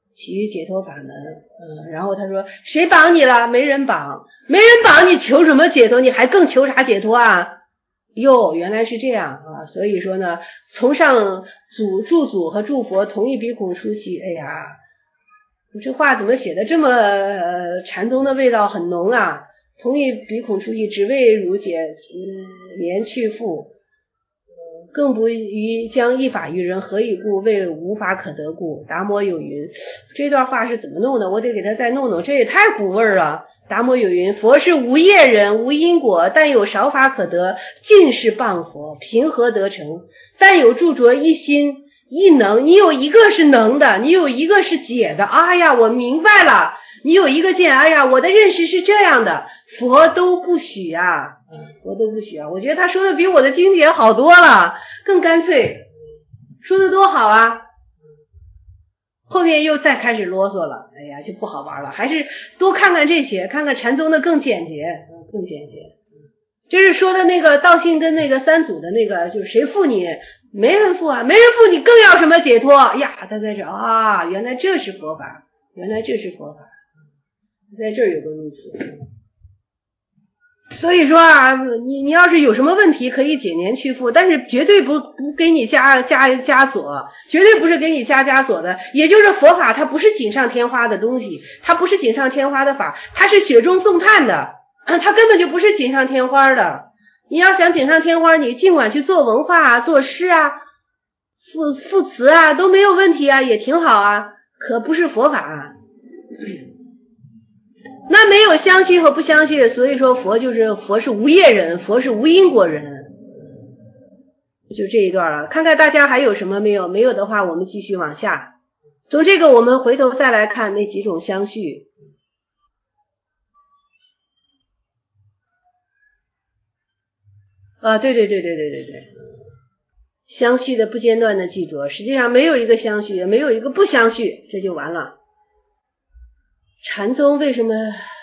其余解脱法门。然后他说谁绑你了？没人绑，没人绑你求什么解脱？你还更求啥解脱啊？哟，原来是这样啊！所以说呢，从上祝祖和祝佛同一鼻孔出气。哎呀，我这话怎么写的这么禅宗的味道很浓啊？同一鼻孔出气，只为汝解连去复，更不于将一法于人，何以故？为无法可得故。达摩有云，这段话是怎么弄的？我得给他再弄弄，这也太古味了。达摩有云，佛是无业人，无因果，但有少法可得，尽是谤佛，凭何得成？但有著着一心一能，你有一个是能的，你有一个是解的。哎呀，我明白了，你有一个见，哎呀，我的认识是这样的，佛都不许啊，佛都不许啊。我觉得他说的比我的经典好多了，更干脆，说的多好啊。后面又再开始啰嗦了，哎呀，就不好玩了，还是多看看这些，看看禅宗的更简洁，更简洁。这是说的那个道信跟那个三祖的那个，就是谁负你？没人负啊，没人负你，更要什么解脱呀？他在这啊，原来这是佛法，原来这是佛法，在这儿有个例子。所以说啊，你要是有什么问题可以解年去负，但是绝对不给你加锁，绝对不是给你加锁的。也就是佛法它不是锦上添花的东西，它不是锦上添花的法，它是雪中送炭的，它根本就不是锦上添花的。你要想锦上添花，你尽管去做文化啊，做诗啊，赋词啊都没有问题啊，也挺好啊，可不是佛法啊。那没有相续和不相续，所以说佛是无业人，佛是无因果人。就这一段了，看看大家还有什么没有？没有的话我们继续往下。从这个我们回头再来看那几种相续。对，相续的不间断的记住，实际上没有一个相续，也没有一个不相续，这就完了。禅宗为什么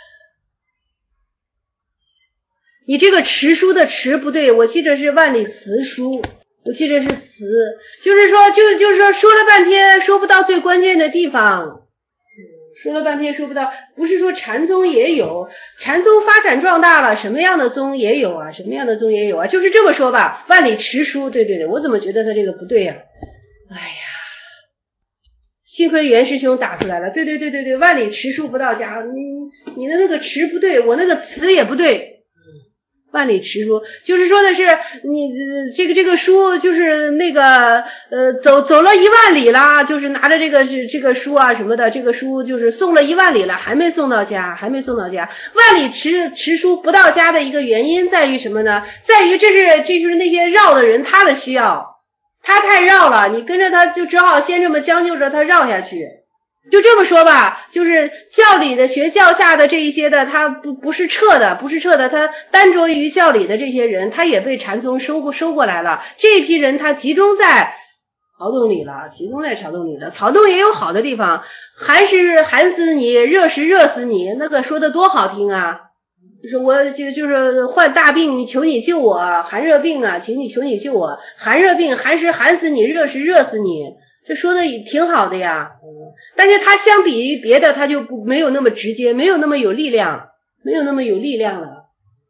你这个持书的持不对，我记着是万里词书，我记着是词，就是说就是说说了半天说不到最关键的地方，说了半天说不到，不是说禅宗也有，禅宗发展壮大了，什么样的宗也有啊，什么样的宗也有啊，就是这么说吧，万里持书，对，我怎么觉得他这个不对呀？哎呀，幸亏袁师兄打出来了，对，万里持书不到家，你的那个持不对，我那个词也不对。万里持书就是说的是你这个书就是那个走了10000里啦，就是拿着这个书啊什么的，这个书就是送了10000里了，还没送到家。万里持书不到家的一个原因在于什么呢？在于这就是那些绕的人他的需要，他太绕了，你跟着他就只好先这么将就着他绕下去。就这么说吧，就是教理的学教下的这一些的，他不是撤的，他单着于教理的这些人，他也被禅宗收过来了。这一批人他集中在曹洞里了，曹洞也有好的地方，寒时寒死你，热时热死你，那个说的多好听啊！就是我就是患大病，求你救我，寒热病啊，求你救我，寒热病，寒时寒死你，热时热死你。这说的也挺好的呀，但是它相比于别的，它就没有那么直接，没有那么有力量了。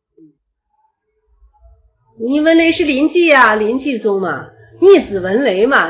你文雷是临济啊，临济宗嘛，逆子文雷嘛，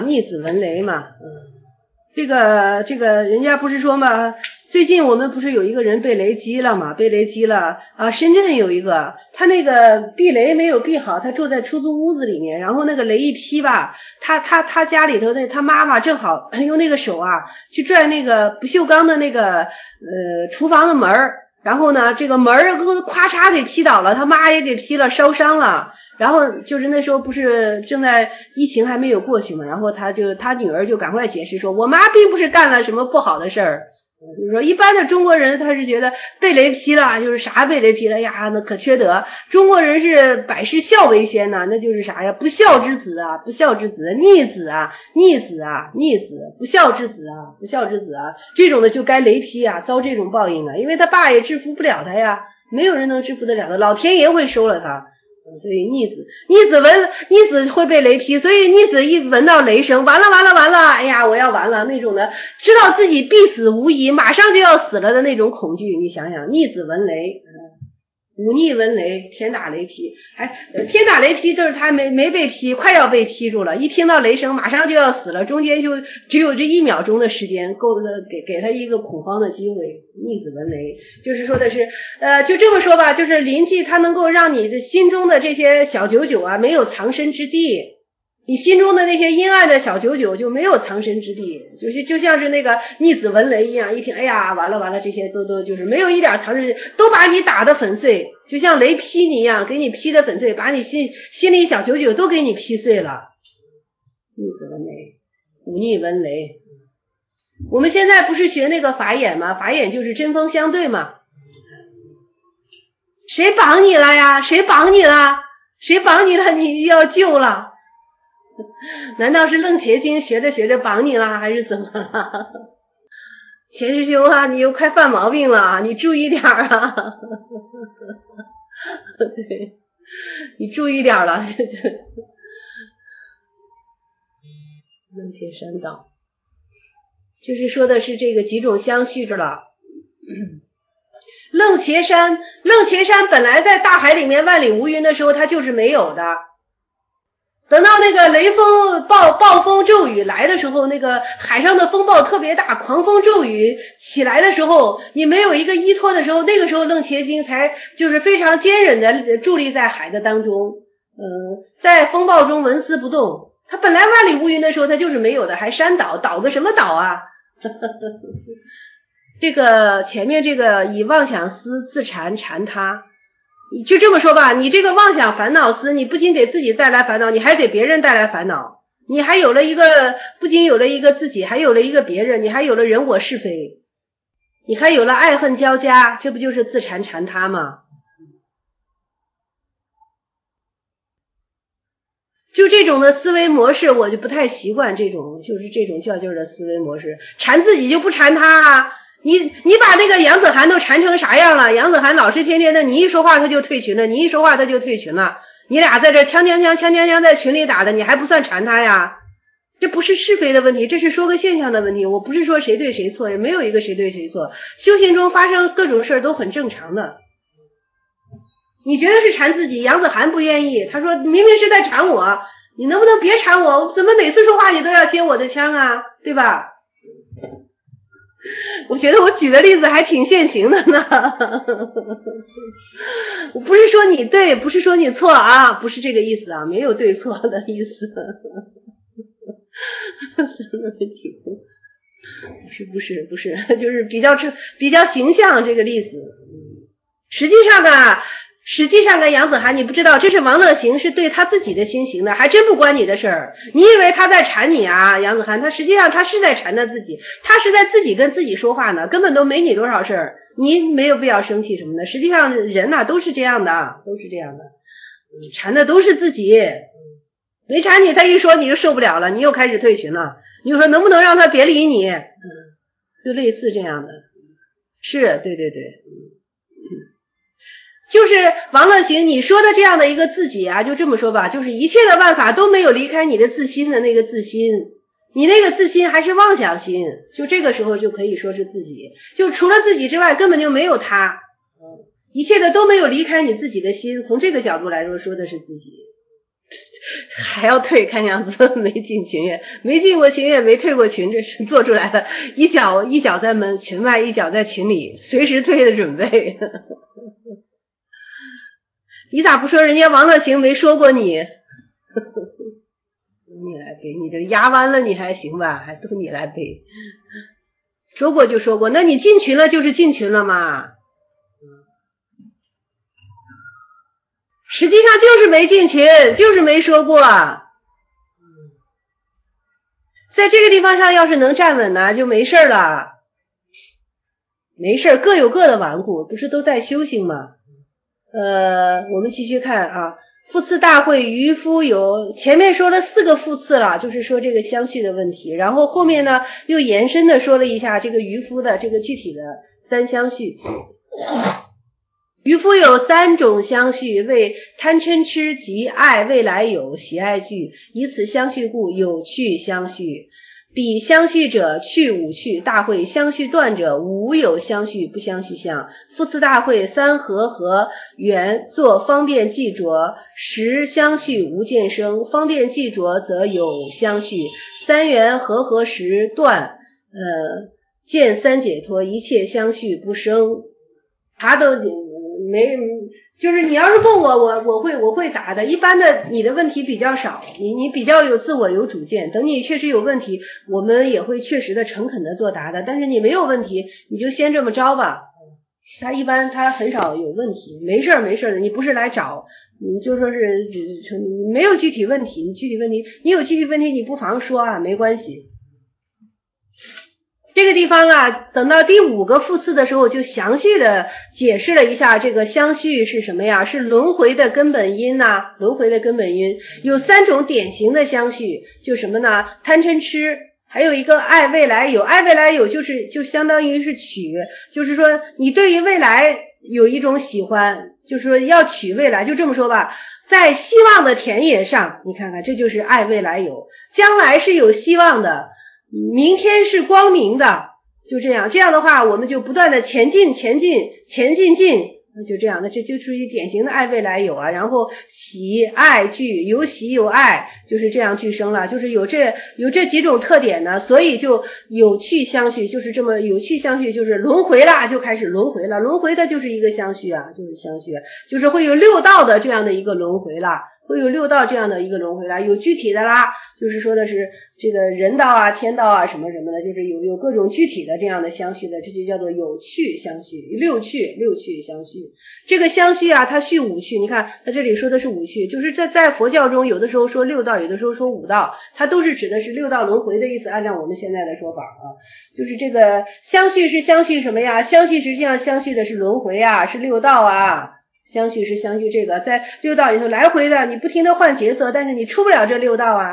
这个人家不是说嘛，最近我们不是有一个人被雷击了啊，深圳有一个，他那个避雷没有避好，他住在出租屋子里面，然后那个雷一劈吧，他家里头他妈妈正好用那个手啊去拽那个不锈钢的那个厨房的门儿，然后呢这个门儿咔嚓给劈倒了，他妈也给劈了，烧伤了。然后就是那时候不是正在疫情还没有过去嘛，然后他女儿就赶快解释说，我妈并不是干了什么不好的事儿，就是说一般的中国人他是觉得被雷劈了就是啥被雷劈了呀，那可缺德，中国人是百事孝为先呐，那就是啥呀，不孝之子，逆子，不孝之子啊，这种的就该雷劈啊，遭这种报应啊，因为他爸也制服不了他呀，没有人能制服得了他，老天爷会收了他。 所以逆子会被雷劈，所以逆子一闻到雷声，完了，哎呀，我要完了那种的，知道自己必死无疑，马上就要死了的那种恐惧。你想想，逆子闻雷，忤逆闻雷，天打雷劈，天打雷劈就是他没被劈，快要被劈住了，一听到雷声马上就要死了，中间就只有这1秒钟的时间，够给他一个恐慌的机会。逆子闻雷就是说的是就这么说吧，就是灵气它能够让你的心中的这些小九九啊没有藏身之地，你心中的那些阴暗的小九九就没有藏身之地，就像是那个逆子闻雷一样，一听哎呀完了，这些都就是没有一点藏身之地，都把你打得粉碎，就像雷劈你一样，给你劈得粉碎，把你心里小九九都给你劈碎了。逆子闻雷，忤逆闻雷。我们现在不是学那个法眼吗？法眼就是针锋相对嘛。谁绑你了呀？谁绑你了？你要救了？难道是楞伽经学着绑你了，还是怎么了？钱师兄啊，你又快犯毛病了，你注意点啊！对，你注意点了。楞伽山道，就是说的是这个几种相续着了。楞伽山本来在大海里面万里无云的时候，它就是没有的。等到那个雷风暴风骤雨来的时候，那个海上的风暴特别大，狂风骤雨起来的时候，你没有一个依托的时候，那个时候楞伽经才就是非常坚忍的伫立在海的当中，在风暴中纹丝不动。它本来万里无云的时候，它就是没有的，还山倒个什么倒啊？这个前面这个以妄想思自缠他，你就这么说吧，你这个妄想烦恼思，你不仅给自己带来烦恼，你还给别人带来烦恼，你还有了一个，不仅有了一个自己，还有了一个别人，你还有了人我是非，你还有了爱恨交加，这不就是自缠他吗？就这种的思维模式，我就不太习惯这种，就是这种较劲的思维模式。缠自己就不缠他啊！你把那个杨子涵都缠成啥样了？杨子涵老是天天的，你一说话他就退群了，你一说话他就退群了。你俩在这锵在群里打的，你还不算缠他呀？这不是是非的问题，这是说个现象的问题。我不是说谁对谁错，也没有一个谁对谁错。修行中发生各种事都很正常的。你觉得是缠自己，杨子涵不愿意，他说明明是在缠我，你能不能别缠我？怎么每次说话你都要接我的枪啊？对吧？我觉得我举的例子还挺现行的呢。我不是说你对，不是说你错啊，不是这个意思啊，没有对错的意思。不是，就是比较形象这个例子。实际上跟杨子涵，你不知道，这是王乐行是对他自己的心行的，还真不关你的事儿。你以为他在缠你啊，杨子涵？他实际上他是在缠他自己，他是在自己跟自己说话呢，根本都没你多少事儿，你没有必要生气什么的。实际上人呐，都是这样的，缠的都是自己。没缠你，他一说你就受不了了，你又开始退群了。你就说能不能让他别理你？就类似这样的。是，对。就是王乐行你说的这样的一个自己啊，就这么说吧，就是一切的万法都没有离开你的自心的那个自心，你那个自心还是妄想心，就这个时候就可以说是自己，就除了自己之外根本就没有他，一切的都没有离开你自己的心，从这个角度来说的是自己。还要退，看样子没进群也没进过群，也没退过群，这是做出来的，一脚在门群外，一脚在群里，随时退的准备。你咋不说人家王乐行没说过你？你来背，你这牙弯了你还行吧，还都你来背。说过就说过，那你进群了就是进群了嘛。实际上就是没进群，就是没说过。在这个地方上要是能站稳呢，就没事了。没事，各有各的顽固，不是都在修行吗？我们继续看啊，复次大会渔夫有前面说了4个复次了，就是说这个相续的问题，然后后面呢又延伸的说了一下这个渔夫的这个具体的3相续。 渔夫有三种相续，为贪嗔痴及爱未来有，喜爱惧，以此相续故有趣相续。彼相续者去五趣，大会相续断者无有相续不相续相。复次大会三合合缘作方便记着，十相续无见生，方便记着则有相续。三缘合合时断见三解脱，一切相续不生。他都没，就是你要是问我会答的。一般的你的问题比较少，你比较有自我有主见，等你确实有问题，我们也会确实的诚恳的作答的。但是你没有问题，你就先这么着吧。他一般他很少有问题，没事的，你不是来找，你就说是你没有具体问题，你有具体问题你不妨说啊，没关系。这个地方啊，等到第五个复次的时候，就详细的解释了一下这个相续是什么呀？是轮回的根本因呐，轮回的根本因有三种典型的相续，就什么呢？贪嗔痴，还有一个爱未来有，爱未来有就相当于是取，就是说你对于未来有一种喜欢，就是说要取未来，就这么说吧，在希望的田野上，你看看这就是爱未来有，将来是有希望的。明天是光明的，就这样的话我们就不断的前进，就这样的，这就属于典型的爱未来有啊。然后喜爱惧，有喜有爱，就是这样俱生了，就是有这几种特点呢，所以就有趣相续，就是这么有趣相续，就是轮回了，就开始轮回了，轮回的就是一个相续啊，就是相续，就是会有六道的这样的一个轮回了，会有六道这样的一个轮回啦，有具体的啦，就是说的是这个人道啊、天道啊什么什么的，就是有各种具体的这样的相续的，这就叫做有趣相续，六趣相续。这个相续啊，它续五趣，你看它这里说的是五趣，就是在佛教中有的时候说六道，有的时候说五道，它都是指的是六道轮回的意思，按照我们现在的说法啊，就是这个相续是相续什么呀？相续实际上相续的是轮回啊，是六道啊。相续是相续这个在六道里头来回的，你不停的换角色，但是你出不了这六道啊，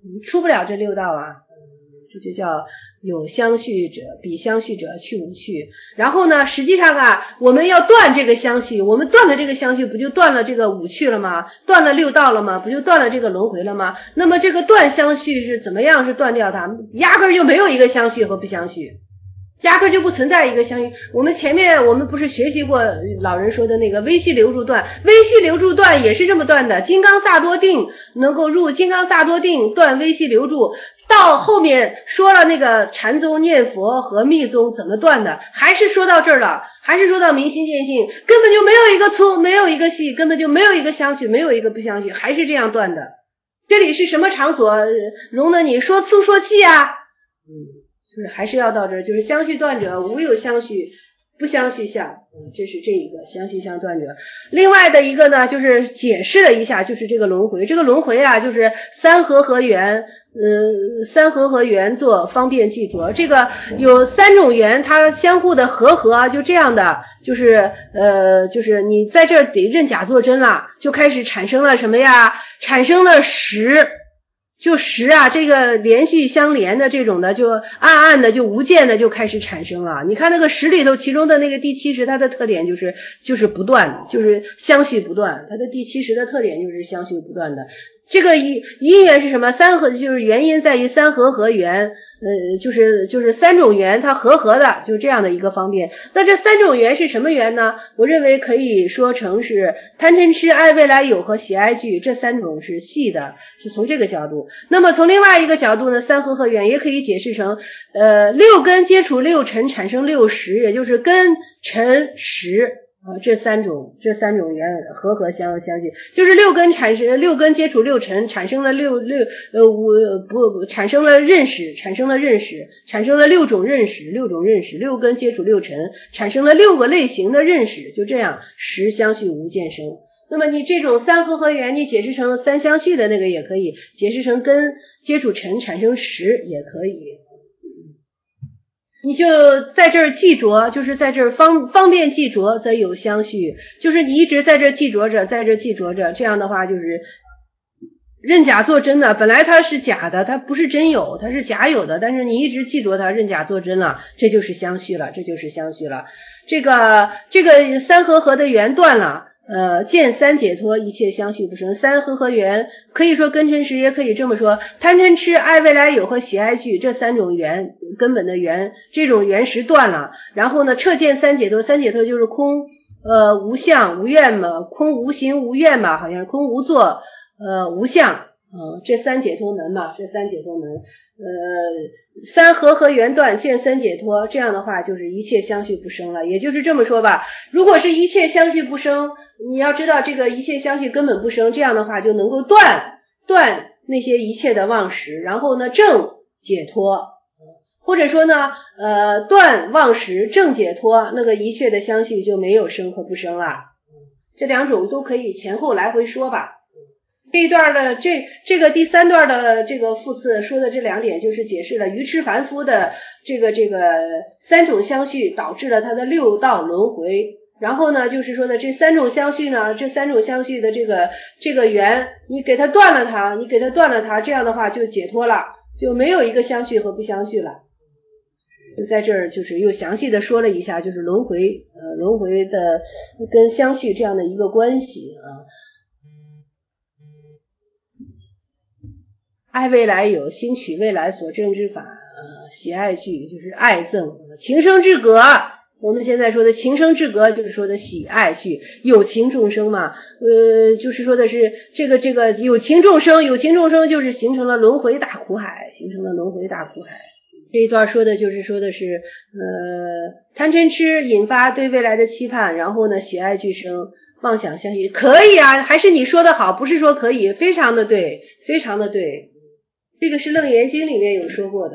这就叫有相续者，彼相续者去无趣。然后呢，实际上啊，我们要断这个相续，我们断了这个相续，不就断了这个五趣了吗？断了六道了吗？不就断了这个轮回了吗？那么这个断相续是怎么样是断掉它？压根儿就没有一个相续和不相续。压根就不存在一个相续。我们不是学习过老人说的那个微细流入断，微细流入断也是这么断的。金刚萨多定能够入金刚萨多定，断微细流入，到后面说了那个禅宗念佛和密宗怎么断的，还是说到这儿了，还是说到明心见性，根本就没有一个粗，没有一个细，根本就没有一个相续，没有一个不相续，还是这样断的。这里是什么场所容得你说粗说气啊？就是还是要到这儿，就是相续断者无有相续不相续相，这是这一个相续相断者。另外的一个呢，就是解释了一下，就是这个轮回，这个轮回啊，就是三合合缘，三合合缘作方便记着，这个有三种缘，它相互的合合，就这样的，就是你在这儿得认假作真了，就开始产生了什么呀？产生了识。就识啊，这个连续相连的这种的，就暗暗的就无间的就开始产生了。你看那个识里头，其中的那个第七识，它的特点就是不断，就是相续不断。它的第七识的特点就是相续不断的。这个因缘是什么？三合就是原因在于三合合缘，就是三种缘它合的，就这样的一个方便。那这三种缘是什么缘呢？我认为可以说成是贪嗔痴爱未来有和喜爱惧，这三种是细的，是从这个角度。那么从另外一个角度呢，三合合缘也可以解释成六根接触六尘产生六识，也就是根尘识这三种缘合相续，就是六根接触六尘产生了产生了认识，产生了六种认识，六根接触六尘产生了六个类型的认识，就这样识相续无间生。那么你这种三合合缘，你解释成三相续的那个也可以，解释成根接触尘产生识也可以。你就在这儿记着，就是在这儿方便记着则有相续，就是你一直在这儿记着着，这样的话就是认假作真的，本来它是假的，它不是真有，它是假有的，但是你一直记住它，认假作真了，这就是相续了，这就是相续了。这个三和合的缘断了，见三解脱，一切相续不生。三和缘可以说根尘识，也可以这么说，贪嗔痴爱未来有和喜爱惧这三种缘根本的缘，这种缘识断了，然后呢彻见三解脱，三解脱就是空无相无愿嘛，空无行无愿嘛，好像是空无作无相，这三解脱门嘛，这三解脱门，三和缘断见三解脱，这样的话就是一切相续不生了。也就是这么说吧，如果是一切相续不生，你要知道这个一切相续根本不生，这样的话就能够断那些一切的妄识，然后呢正解脱，或者说呢断妄识正解脱，那个一切的相续就没有生和不生了。这两种都可以前后来回说吧。这一段的这个第三段的这个复次说的这两点，就是解释了愚痴凡夫的这个三种相续导致了他的六道轮回。然后呢就是说的这三种相续呢，这三种相续的这个缘，你给它断了它，这样的话就解脱了，就没有一个相续和不相续了。就在这儿就是又详细的说了一下，就是轮回的跟相续这样的一个关系啊。爱未来有，兴取未来所证之法，喜爱惧就是爱憎，情生之格，我们现在说的情生之格就是说的喜爱惧，有情众生嘛，就是说的是这个有情众生就是形成了轮回大苦海，这一段说的就是贪嗔痴引发对未来的期盼，然后呢喜爱惧生，妄想相续，可以啊，还是你说的好，不是说可以，非常的对，非常的对。这个是楞严经里面有说过的。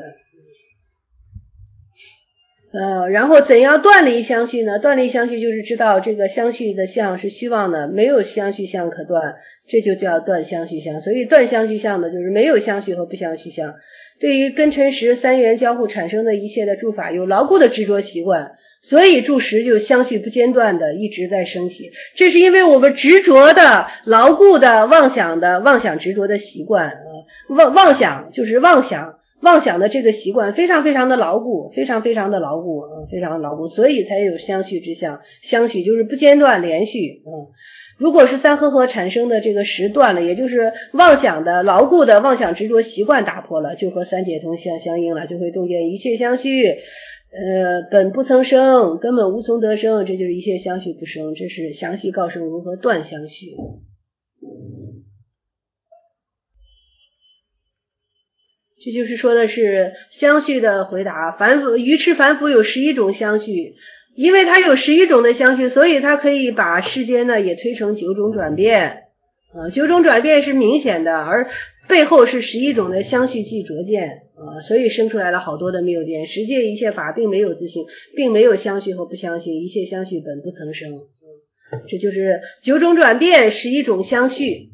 然后怎样断离相续呢？断离相续就是知道这个相续的相是虚妄的，没有相续相可断，这就叫断相续相。所以断相续相的就是没有相续和不相续相。对于根尘识三缘交互产生的一切的诸法有牢固的执着习惯，所以住识就相续不间断的一直在升起。这是因为我们执着的牢固的妄想执着的习惯，妄想就是妄想的这个习惯非常非常的牢固，非常非常的牢固，所以才有相续之相。相续就是不间断连续。如果是三和产生的这个识断了，也就是妄想的牢固的妄想执着习惯打破了，就和三解脱相应了，就会洞见一切相续本不曾生，根本无从得生，这就是一切相续不生。这是详细告生如何断相续。这就是说的是相续的回答。愚痴凡夫有11种相续，因为它有11种的相续，所以它可以把世间呢也推成9种转变。9种转变是明显的，而背后是11种的相续即着见，所以生出来了好多的谬见。十界一切法并没有自性，并没有相续和不相续，一切相续本不曾生。这就是9种转变，11种相续。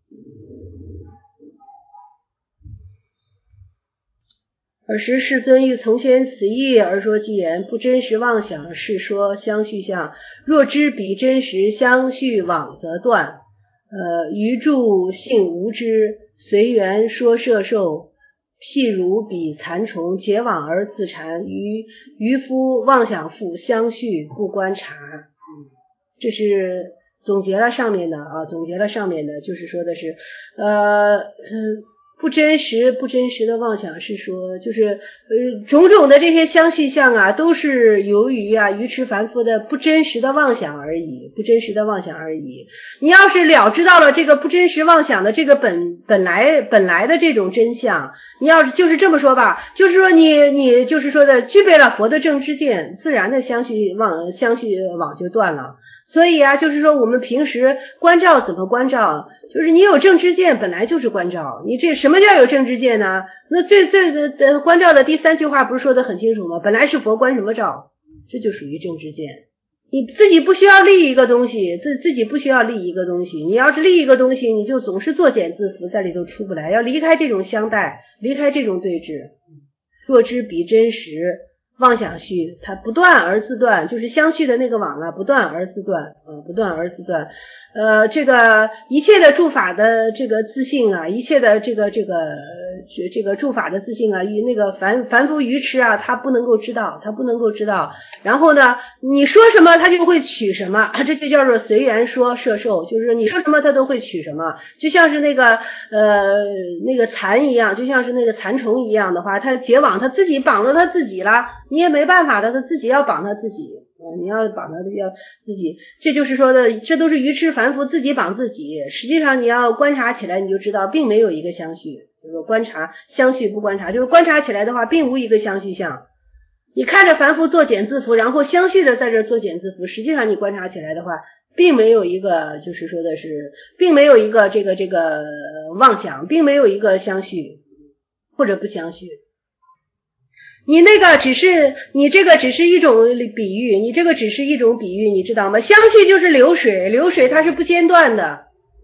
尔时世尊欲从宣此义而说偈言：不真实妄想是说相续相，若知彼真实相续妄则断。余诸性无知，随缘说摄受，譬如彼蚕虫结网而自缠，渔夫妄想复相续不观察。这是总结了上面的就是说的是不真实的妄想是说，就是种种的这些相续相啊，都是由于愚痴凡夫的不真实的妄想而已。你要是了知到了这个不真实妄想的这个本来的这种真相，你要是就是这么说吧，就是说你就是说的具备了佛的正知见，自然的相续网就断了。所以就是说我们平时观照怎么观照，就是你有正知见本来就是观照。你这什么叫有正知见呢？那最观照的第3句话不是说得很清楚吗？本来是佛观什么照，这就属于正知见。你自己不需要立一个东西，自己不需要立一个东西。你要是立一个东西，你就总是作茧自缚，在里头出不来。要离开这种相待，离开这种对峙。若知彼真实妄想序，它不断而自断，就是相续的那个网啊，不断而自断，不断而自断。这个一切的诸法的这个自性啊，一切的这个诸法的自性啊，与那个凡夫愚痴啊，他不能够知道，他不能够知道。然后呢，你说什么他就会取什么，这就叫做随缘说摄受，就是你说什么他都会取什么，就像是那个蚕一样，就像是那个蚕虫一样的话，它结网，它自己绑了它自己了，你也没办法的，他自己要绑他自己。你要绑他要自己，这就是说的，这都是愚痴凡夫自己绑自己。实际上你要观察起来，你就知道并没有一个相续，就是观察相续不观察，就是观察起来的话，并无一个相续相。你看着凡夫作茧自缚，然后相续的在这作茧自缚，实际上你观察起来的话，并没有一个，就是说的是，并没有一个这个妄想，并没有一个相续或者不相续。你这个只是一种比喻，你这个只是一种比喻，你知道吗？相续就是流水，流水它是不间断的。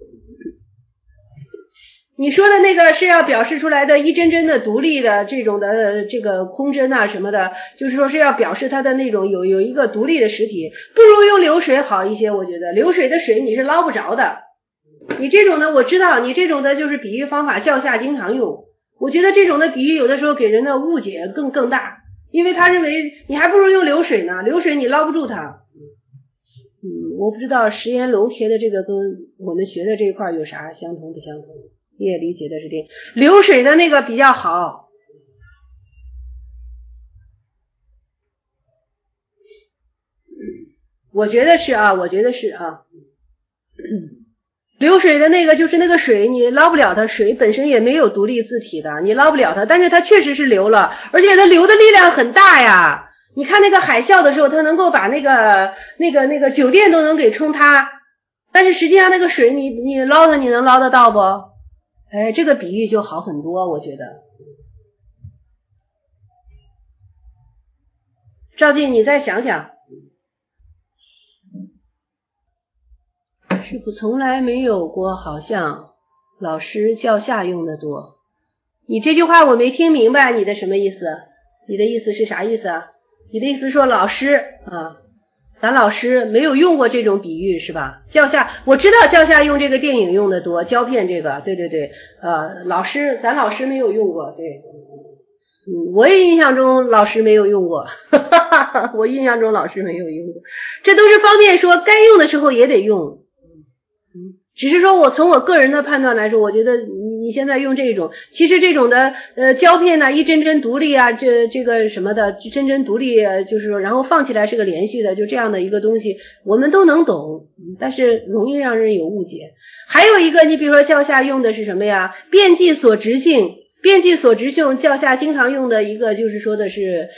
你说的那个是要表示出来的一针针的独立的这种的这个空针啊什么的，就是说是要表示它的那种有一个独立的实体，不如用流水好一些，我觉得流水的水你是捞不着的。你这种的我知道，你这种的就是比喻方法教下经常用。我觉得这种的比喻有的时候给人的误解更大，因为他认为你还不如用流水呢，流水你捞不住它。我不知道石岩龙贴的这个跟我们学的这一块有啥相同不相同，你也理解的是这流水的那个比较好。我觉得是啊。流水的那个就是那个水你捞不了它，水本身也没有独立自体的，你捞不了它，但是它确实是流了，而且它流的力量很大呀。你看那个海啸的时候，它能够把那个酒店都能给冲塌，但是实际上那个水你捞它，你能捞得到不？哎，这个比喻就好很多，我觉得。赵静，你再想想。师父从来没有过，好像老师教下用的多。你这句话我没听明白，你的什么意思？你的意思是啥意思啊？你的意思说老师啊，咱老师没有用过这种比喻是吧？教下我知道教下用这个电影用的多，胶片这个，对，咱老师没有用过，对。我也印象中老师没有用过，我印象中老师没有用过，这都是方便说该用的时候也得用。只是说我从我个人的判断来说，我觉得你现在用这种，其实这种的胶片呢，一针针独立啊，这个什么的针针独立，就是说然后放起来是个连续的，就这样的一个东西我们都能懂，但是容易让人有误解。还有一个你比如说教下用的是什么呀？遍计所执性，遍计所执性教下经常用的一个就是说的是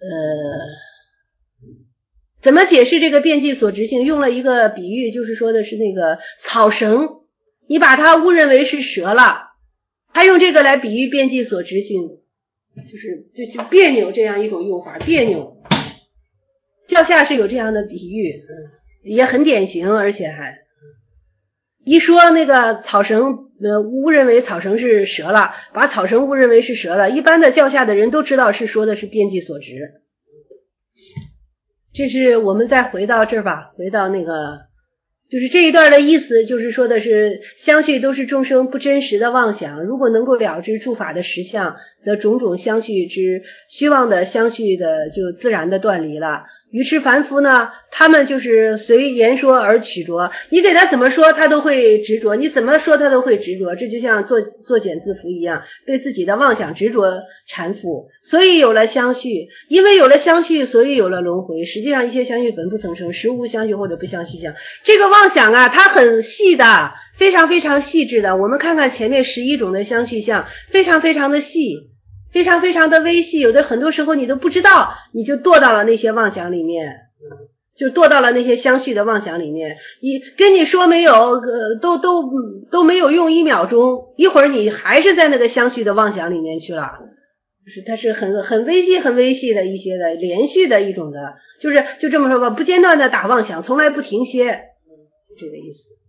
怎么解释这个遍计所执性？用了一个比喻，就是说的是那个草绳，你把它误认为是蛇了，他用这个来比喻遍计所执性，就别扭这样一种用法，别扭。教下是有这样的比喻，也很典型，而且还一说那个草绳误认为草绳是蛇了，把草绳误认为是蛇了，一般的教下的人都知道是说的是遍计所执。这是我们再回到这儿吧，回到那个就是这一段的意思，就是说的是相续都是众生不真实的妄想，如果能够了知诸法的实相，则种种相续之虚妄的相续的就自然的断离了。愚痴凡夫呢，他们就是随言说而取着，你给他怎么说他都会执着，你怎么说他都会执着，这就像作茧自缚一样，被自己的妄想执着缠缚，所以有了相续，因为有了相续，所以有了轮回。实际上一切相续本不曾生，实无相续或者不相续相。这个妄想啊，它很细的，非常非常细致的。我们看看前面11种的相续相，非常非常的细，非常非常的微细，有的很多时候你都不知道，你就堕到了那些妄想里面，就堕到了那些相续的妄想里面。跟你说没有都没有用1秒钟，一会儿你还是在那个相续的妄想里面去了。就是它是很微细很微细的一些的连续的一种的，就这么说吧，不间断的打妄想，从来不停歇，这个意思。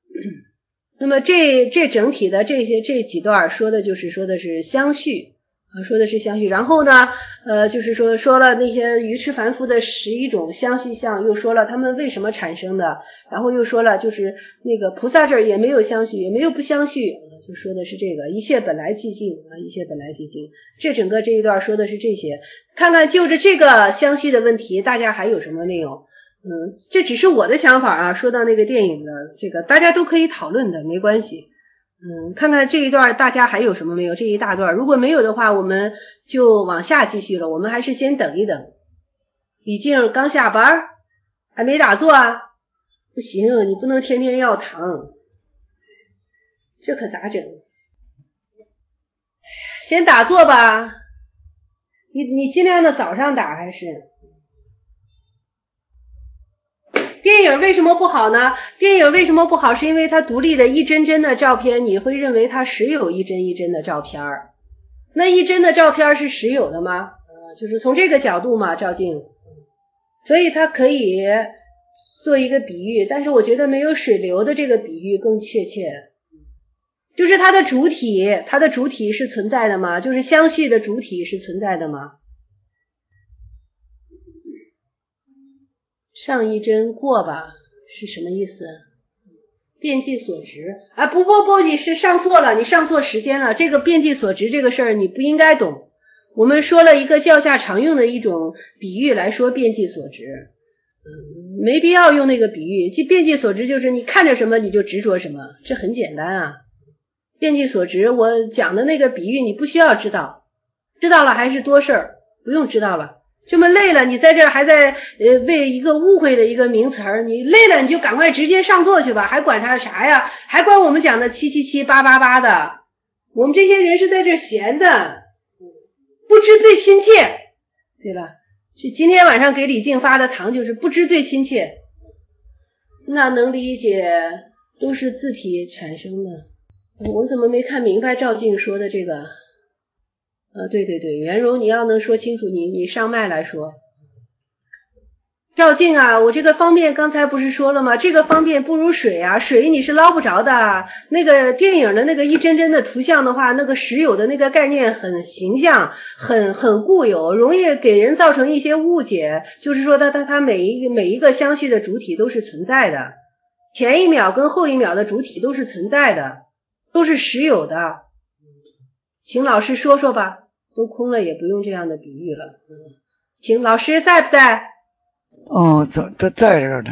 那么这整体的这几段说的是相续说的是相续。然后呢就是说了那些愚痴凡夫的11种相续相，又说了他们为什么产生的，然后又说了就是那个菩萨这儿也没有相续，也没有不相续，就说的是这个一切本来寂静一切本来寂静。整个这一段说的是这些。看看就着这个相续的问题大家还有什么没有？这只是我的想法说到那个电影的这个大家都可以讨论的，没关系。看看这一段大家还有什么没有？这一大段如果没有的话，我们就往下继续了。我们还是先等一等。李静刚下班还没打坐不行，你不能天天要糖，这可咋整？先打坐吧。你尽量的早上打还是？电影为什么不好呢？电影为什么不好？是因为它独立的一帧帧的照片，你会认为它实有一帧一帧的照片。那一帧的照片是实有的吗？就是从这个角度嘛，照镜。所以它可以做一个比喻，但是我觉得没有水流的这个比喻更确切。就是它的主体是存在的吗？就是相续的主体是存在的吗？上一帧过吧是什么意思？遍计所值不，你是上错了，你上错时间了。这个遍计所值这个事儿你不应该懂。我们说了一个教下常用的一种比喻来说遍计所值，没必要用那个比喻。遍计所值就是你看着什么你就执着什么，这很简单遍计所值我讲的那个比喻你不需要知道，知道了还是多事儿，不用知道了。这么累了，你在这儿还在为一个误会的一个名词你累了你就赶快直接上座去吧，还管他啥呀？还管我们讲的777 888的？我们这些人是在这儿闲的，不知最亲切，对吧？今天晚上给李静发的糖就是不知最亲切。那能理解，都是自体产生的。我怎么没看明白赵静说的这个？对，袁柔你要能说清楚，你上麦来说。赵静我这个方便刚才不是说了吗？这个方便不如水水你是捞不着的。那个电影的那个一帧帧的图像的话，那个实有的那个概念很形象，很固有，容易给人造成一些误解。就是说它每一个相续的主体都是存在的，前一秒跟后一秒的主体都是存在的，都是实有的。请老师说说吧，都空了也不用这样的比喻了。请老师在不在？ 在这儿呢。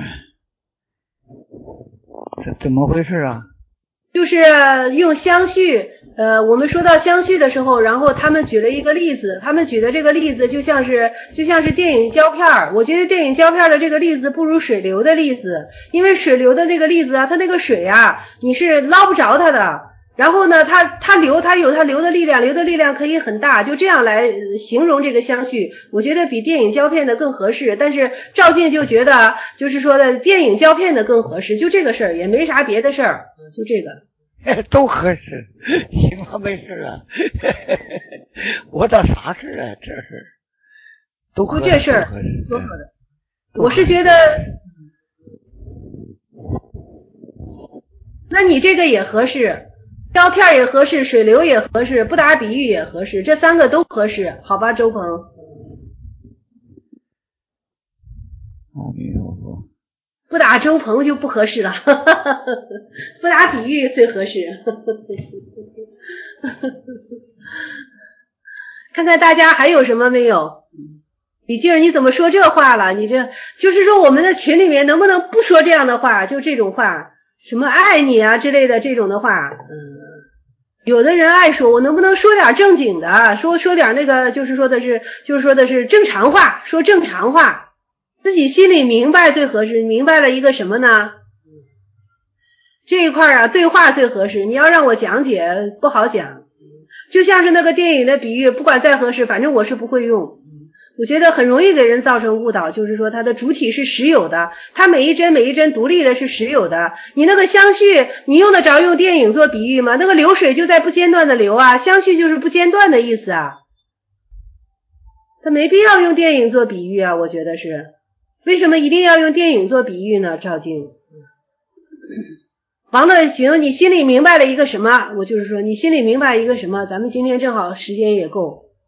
怎么回事就是用相续，我们说到相续的时候，然后他们举了一个例子，他们举的这个例子就像是电影胶片。我觉得电影胶片的这个例子不如水流的例子，因为水流的这个例子它那个水你是捞不着它的。然后呢，它流，它有它流的力量，流的力量可以很大，就这样来形容这个相续，我觉得比电影胶片的更合适。但是赵静就觉得，就是说的电影胶片的更合适，就这个事儿，也没啥别的事儿，就这个。 都合适，行了，没事了。我倒啥事这是都合适， 就这事儿，多合适。我是觉得，那你这个也合适。胶片也合适，水流也合适，不打比喻也合适，这3个都合适，好吧，周鹏？ 阿弥陀佛。 不打周鹏就不合适了，不打比喻最合适。看看大家还有什么没有？李静你怎么说这话了？你这就是说我们的群里面能不能不说这样的话？就这种话，什么爱你之类的这种的话。有的人爱说，我能不能说点正经的，说点那个就是说的是正常话，说正常话，自己心里明白最合适。明白了一个什么呢？这一块对话最合适。你要让我讲解不好讲，就像是那个电影的比喻，不管再合适，反正我是不会用。我觉得很容易给人造成误导，就是说它的主体是实有的，它每一帧独立的是实有的。你那个相续，你用得着用电影做比喻吗？那个流水就在不间断的流相续就是不间断的意思它没必要用电影做比喻我觉得是。为什么一定要用电影做比喻呢？赵静。王乐行，你心里明白了一个什么？我就是说你心里明白一个什么？咱们今天正好时间也够。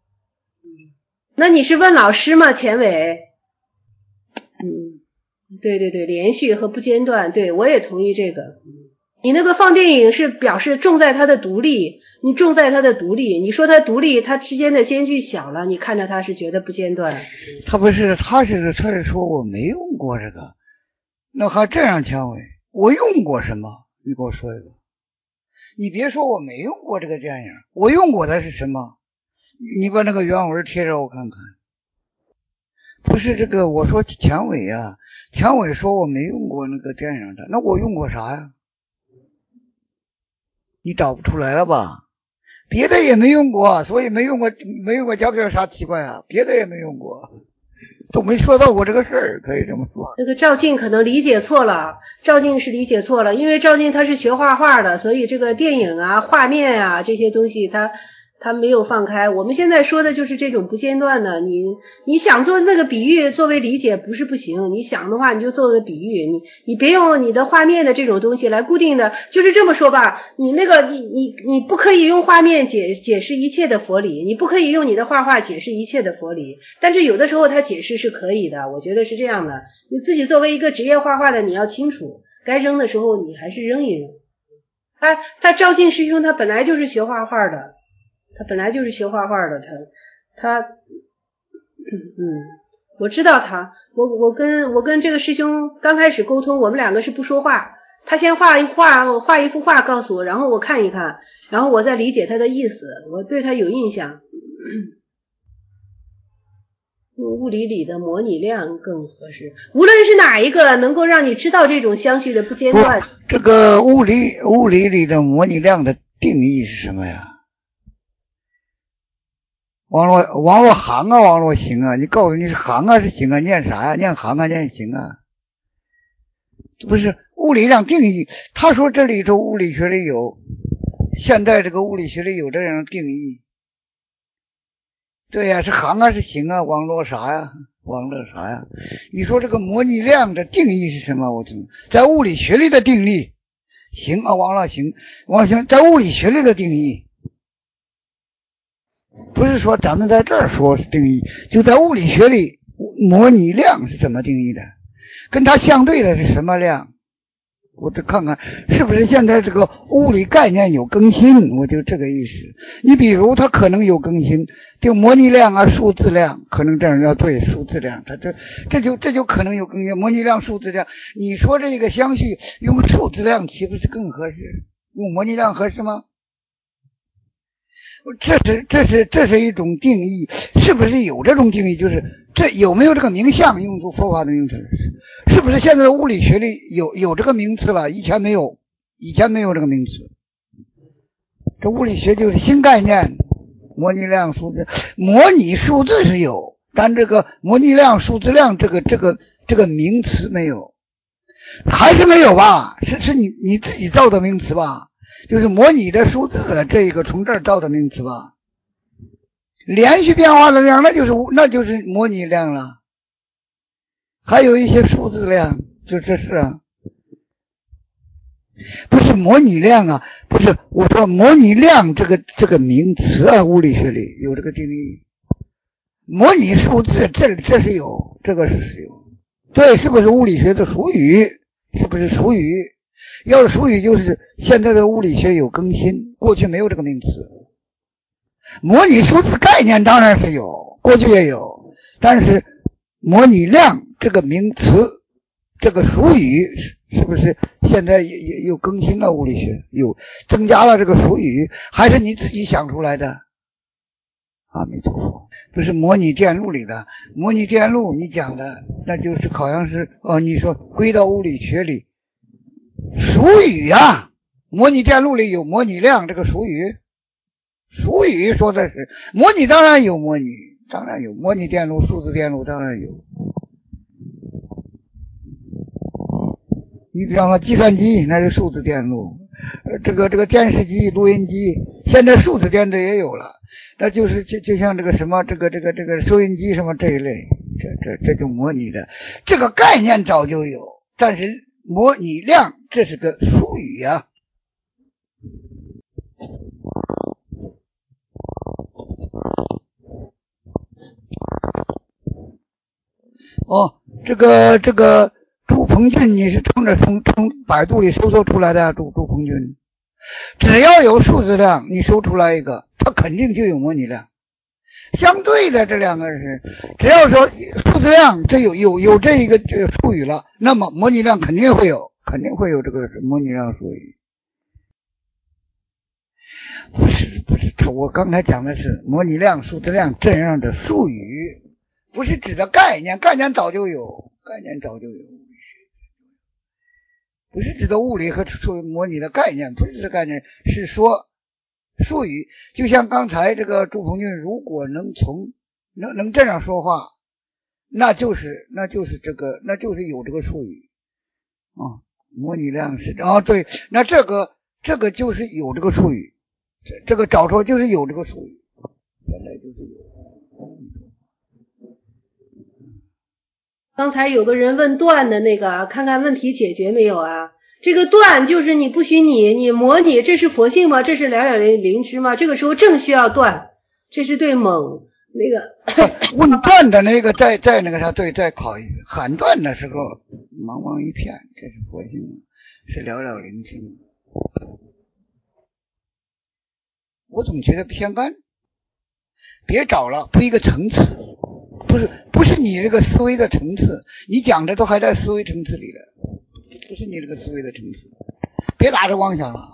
那你是问老师吗，钱伟？对对对，连续和不间断，对，我也同意这个。你那个放电影是表示重在它的独立，你重在它的独立，你说它独立，它之间的间距小了，你看着它是觉得不间断。 他不是，他是说我没用过这个，那还这样强伟，我用过什么？你给我说一个。你别说我没用过这个电影，我用过的是什么？你把那个原文贴着我看看。不是这个，我说强伟啊，强伟说我没用过那个电影的，那我用过啥呀？你找不出来了吧？别的也没用过，所以没用过胶片啥奇怪啊？别的也没用过，都没说到过这个事儿，可以这么说。 这个赵静可能理解错了，赵静是理解错了，因为赵静他是学画画的，所以这个电影啊、画面啊这些东西他没有放开。我们现在说的就是这种不间断的，你想做那个比喻作为理解不是不行，你想的话你就做个比喻，你别用你的画面的这种东西来固定的，就是这么说吧，你那个你不可以用画面解释一切的佛理，你不可以用你的画画解释一切的佛理，但是有的时候它解释是可以的，我觉得是这样的，你自己作为一个职业画画的，你要清楚，该扔的时候你还是扔一扔。他赵静师兄他本来就是学画画的。他本来就是学画画的，我知道他，我跟这个师兄刚开始沟通，我们两个是不说话，他先画一幅画告诉我，然后我看一看，然后我再理解他的意思，我对他有印象。用物理里的模拟量更合适，无论是哪一个能够让你知道这种相续的不间断。 这个物理里的模拟量的定义是什么呀？网络行啊，网络行啊，你告诉你是行啊是行啊，念啥呀？念行啊，念行啊？不是物理量定义，他说这里头物理学里有，现在这个物理学里有这样的定义。对呀，是行啊是行啊，网络啥呀？网络啥呀？你说这个模拟量的定义是什么？我怎么在物理学里的定义？行啊，网络行，在物理学里的定义。不是说咱们在这儿说是定义，就在物理学里，模拟量是怎么定义的？跟它相对的是什么量？我得看看是不是现在这个物理概念有更新，我就这个意思。你比如它可能有更新，就模拟量啊、数字量，可能这样要对数字量，它这就可能有更新。模拟量、数字量，你说这个相序用数字量岂不是更合适？用模拟量合适吗？这是一种定义，是不是有这种定义？就是这有没有这个名相用作佛法的名词？是不是现在的物理学里有这个名词了？以前没有这个名词。这物理学就是新概念，模拟量、数字，模拟数字是有，但这个模拟量、数字量这个名词没有，还是没有吧？是你自己造的名词吧？就是模拟的数字，这个从这儿造的名词吧。连续变化的量，那就是模拟量了。还有一些数字量，就这是啊，不是模拟量啊，不是我说模拟量这个名词啊，物理学里有这个定义。模拟数字，这是有，这个是有。对，是不是物理学的术语？是不是术语？要是术语，就是现在的物理学有更新，过去没有这个名词。模拟数字概念当然是有，过去也有，但是模拟量这个名词，这个术语是不是现在也有更新了？物理学有增加了这个术语，还是你自己想出来的？阿弥陀佛，不是模拟电路里的，模拟电路你讲的那就是好像是你说归到物理学里。术语啊，模拟电路里有模拟量这个术语，术语说的是模拟，当然有模拟，当然有模拟电路、数字电路，当然有。你比方说计算机，那是数字电路，这个电视机、录音机，现在数字电子也有了，那就是就像这个什么这个收音机什么这一类，这就模拟的，这个概念早就有，但是模拟量这是个术语啊。 哦，这个朱鹏俊，你是从百度里搜索出来的啊？朱鹏俊，只要有数字量，你搜出来一个，它肯定就有模拟量。相对的，这两个是，只要说数字量，这有这一个术语了，那么模拟量肯定会有这个模拟量术语。不是，我刚才讲的是模拟量、数字量这样的术语，不是指的概念，概念早就有，不是指的物理和模拟的概念，不是指的概念，是说术语。就像刚才这个朱鹏俊，如果能这样说话，那就是有这个术语啊，模拟量是对，那这个就是有这个术语。这个找出就是有这个术语，现在就是有。 刚才有个人问断的那个，看看问题解决没有啊？这个断就是你不许你模拟，这是佛性吗？这是了了灵知吗？这个时候正需要断，这是对猛那个问断的那个在那个啥在考虑喊断的时候茫茫一片，这是佛性吗？是了了灵知吗？我总觉得不相干，别找了，不一个层次，不是你这个思维的层次，你讲的都还在思维层次里了，不是你这个思维的层次，别打着妄想了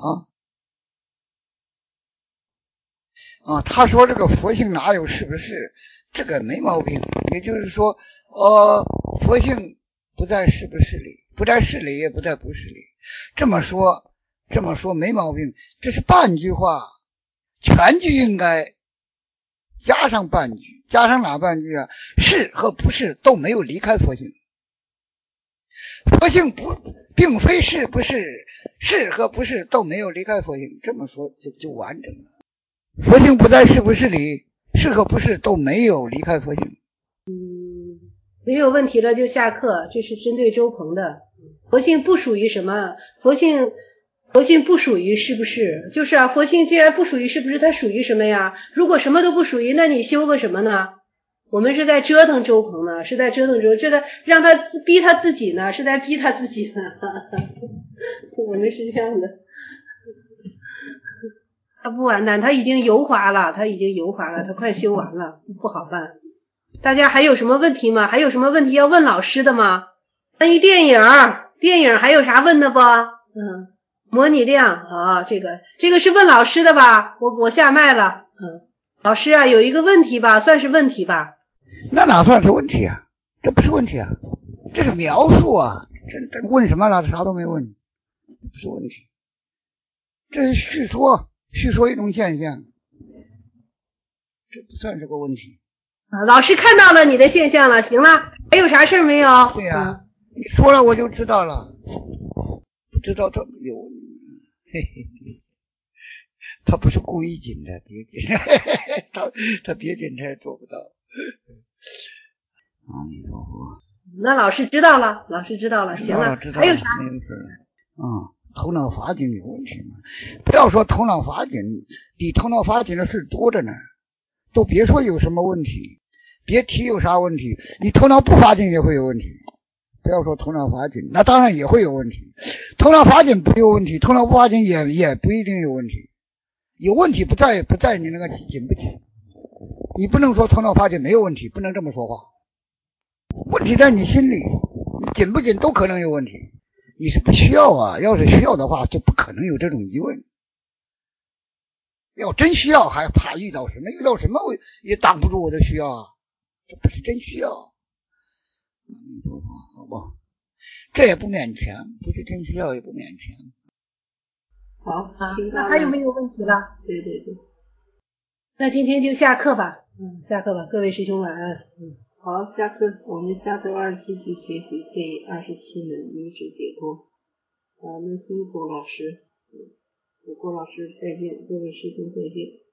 啊！他说这个佛性哪有是不是？这个没毛病，也就是说，佛性不在是不是里，不在是里，也不在不是里，这么说没毛病，这是半句话。全句应该加上半句，加上哪半句啊？是和不是都没有离开佛性，佛性并非是不是，是和不是都没有离开佛性，这么说就完整了。佛性不在是不是里，是和不是都没有离开佛性。 没有问题了就下课，这是针对周鹏的。佛性不属于什么？佛性不属于是不是？就是啊，佛性既然不属于是不是，它属于什么呀？如果什么都不属于，那你修个什么呢？我们是在折腾周鹏呢，是在折腾这在让他逼他自己呢，是在逼他自己呢。我们是这样的。他不完蛋，他已经油滑了，他快修完了，不好办。大家还有什么问题吗？还有什么问题要问老师的吗？关于电影还有啥问的不？模拟量啊，这个是问老师的吧？我下麦了。老师啊，有一个问题吧，算是问题吧？ 那哪算是问题啊？这不是问题啊，这是描述啊。这问什么了？啥都没问，不是问题。这是叙说一种现象，这不算是个问题。 老师看到了你的现象了，行了，还有啥事没有？ 对呀，你说了我就知道了，不知道怎么有。嘿嘿，他不是故意紧的，别紧，他别紧他也做不到。阿弥陀佛。 那老师知道了，行了，还有啥？ 没事。头脑法紧有问题吗？不要说头脑法紧，比头脑法紧的事多着呢。都别说有什么问题，别提有啥问题，你头脑不法紧也会有问题。不要说头脑法紧，那当然也会有问题。头脑法紧不有问题，头脑不法紧也不一定有问题。有问题不在你那个紧不紧，你不能说头脑法紧没有问题，不能这么说话。问题在你心里，你紧不紧都可能有问题。你是不需要啊，要是需要的话就不可能有这种疑问。要真需要还怕遇到什么也挡不住我的需要啊，这不是真需要。好不好？这也不勉强，不是真需要也不勉强。 好， 那还有没有问题了？ 对， 那今天就下课吧。下课吧，各位师兄晚安。 好，下课，我们下周二继续学习第27门迷止解脱。那辛苦老师，郭老师再见，各位师兄再见。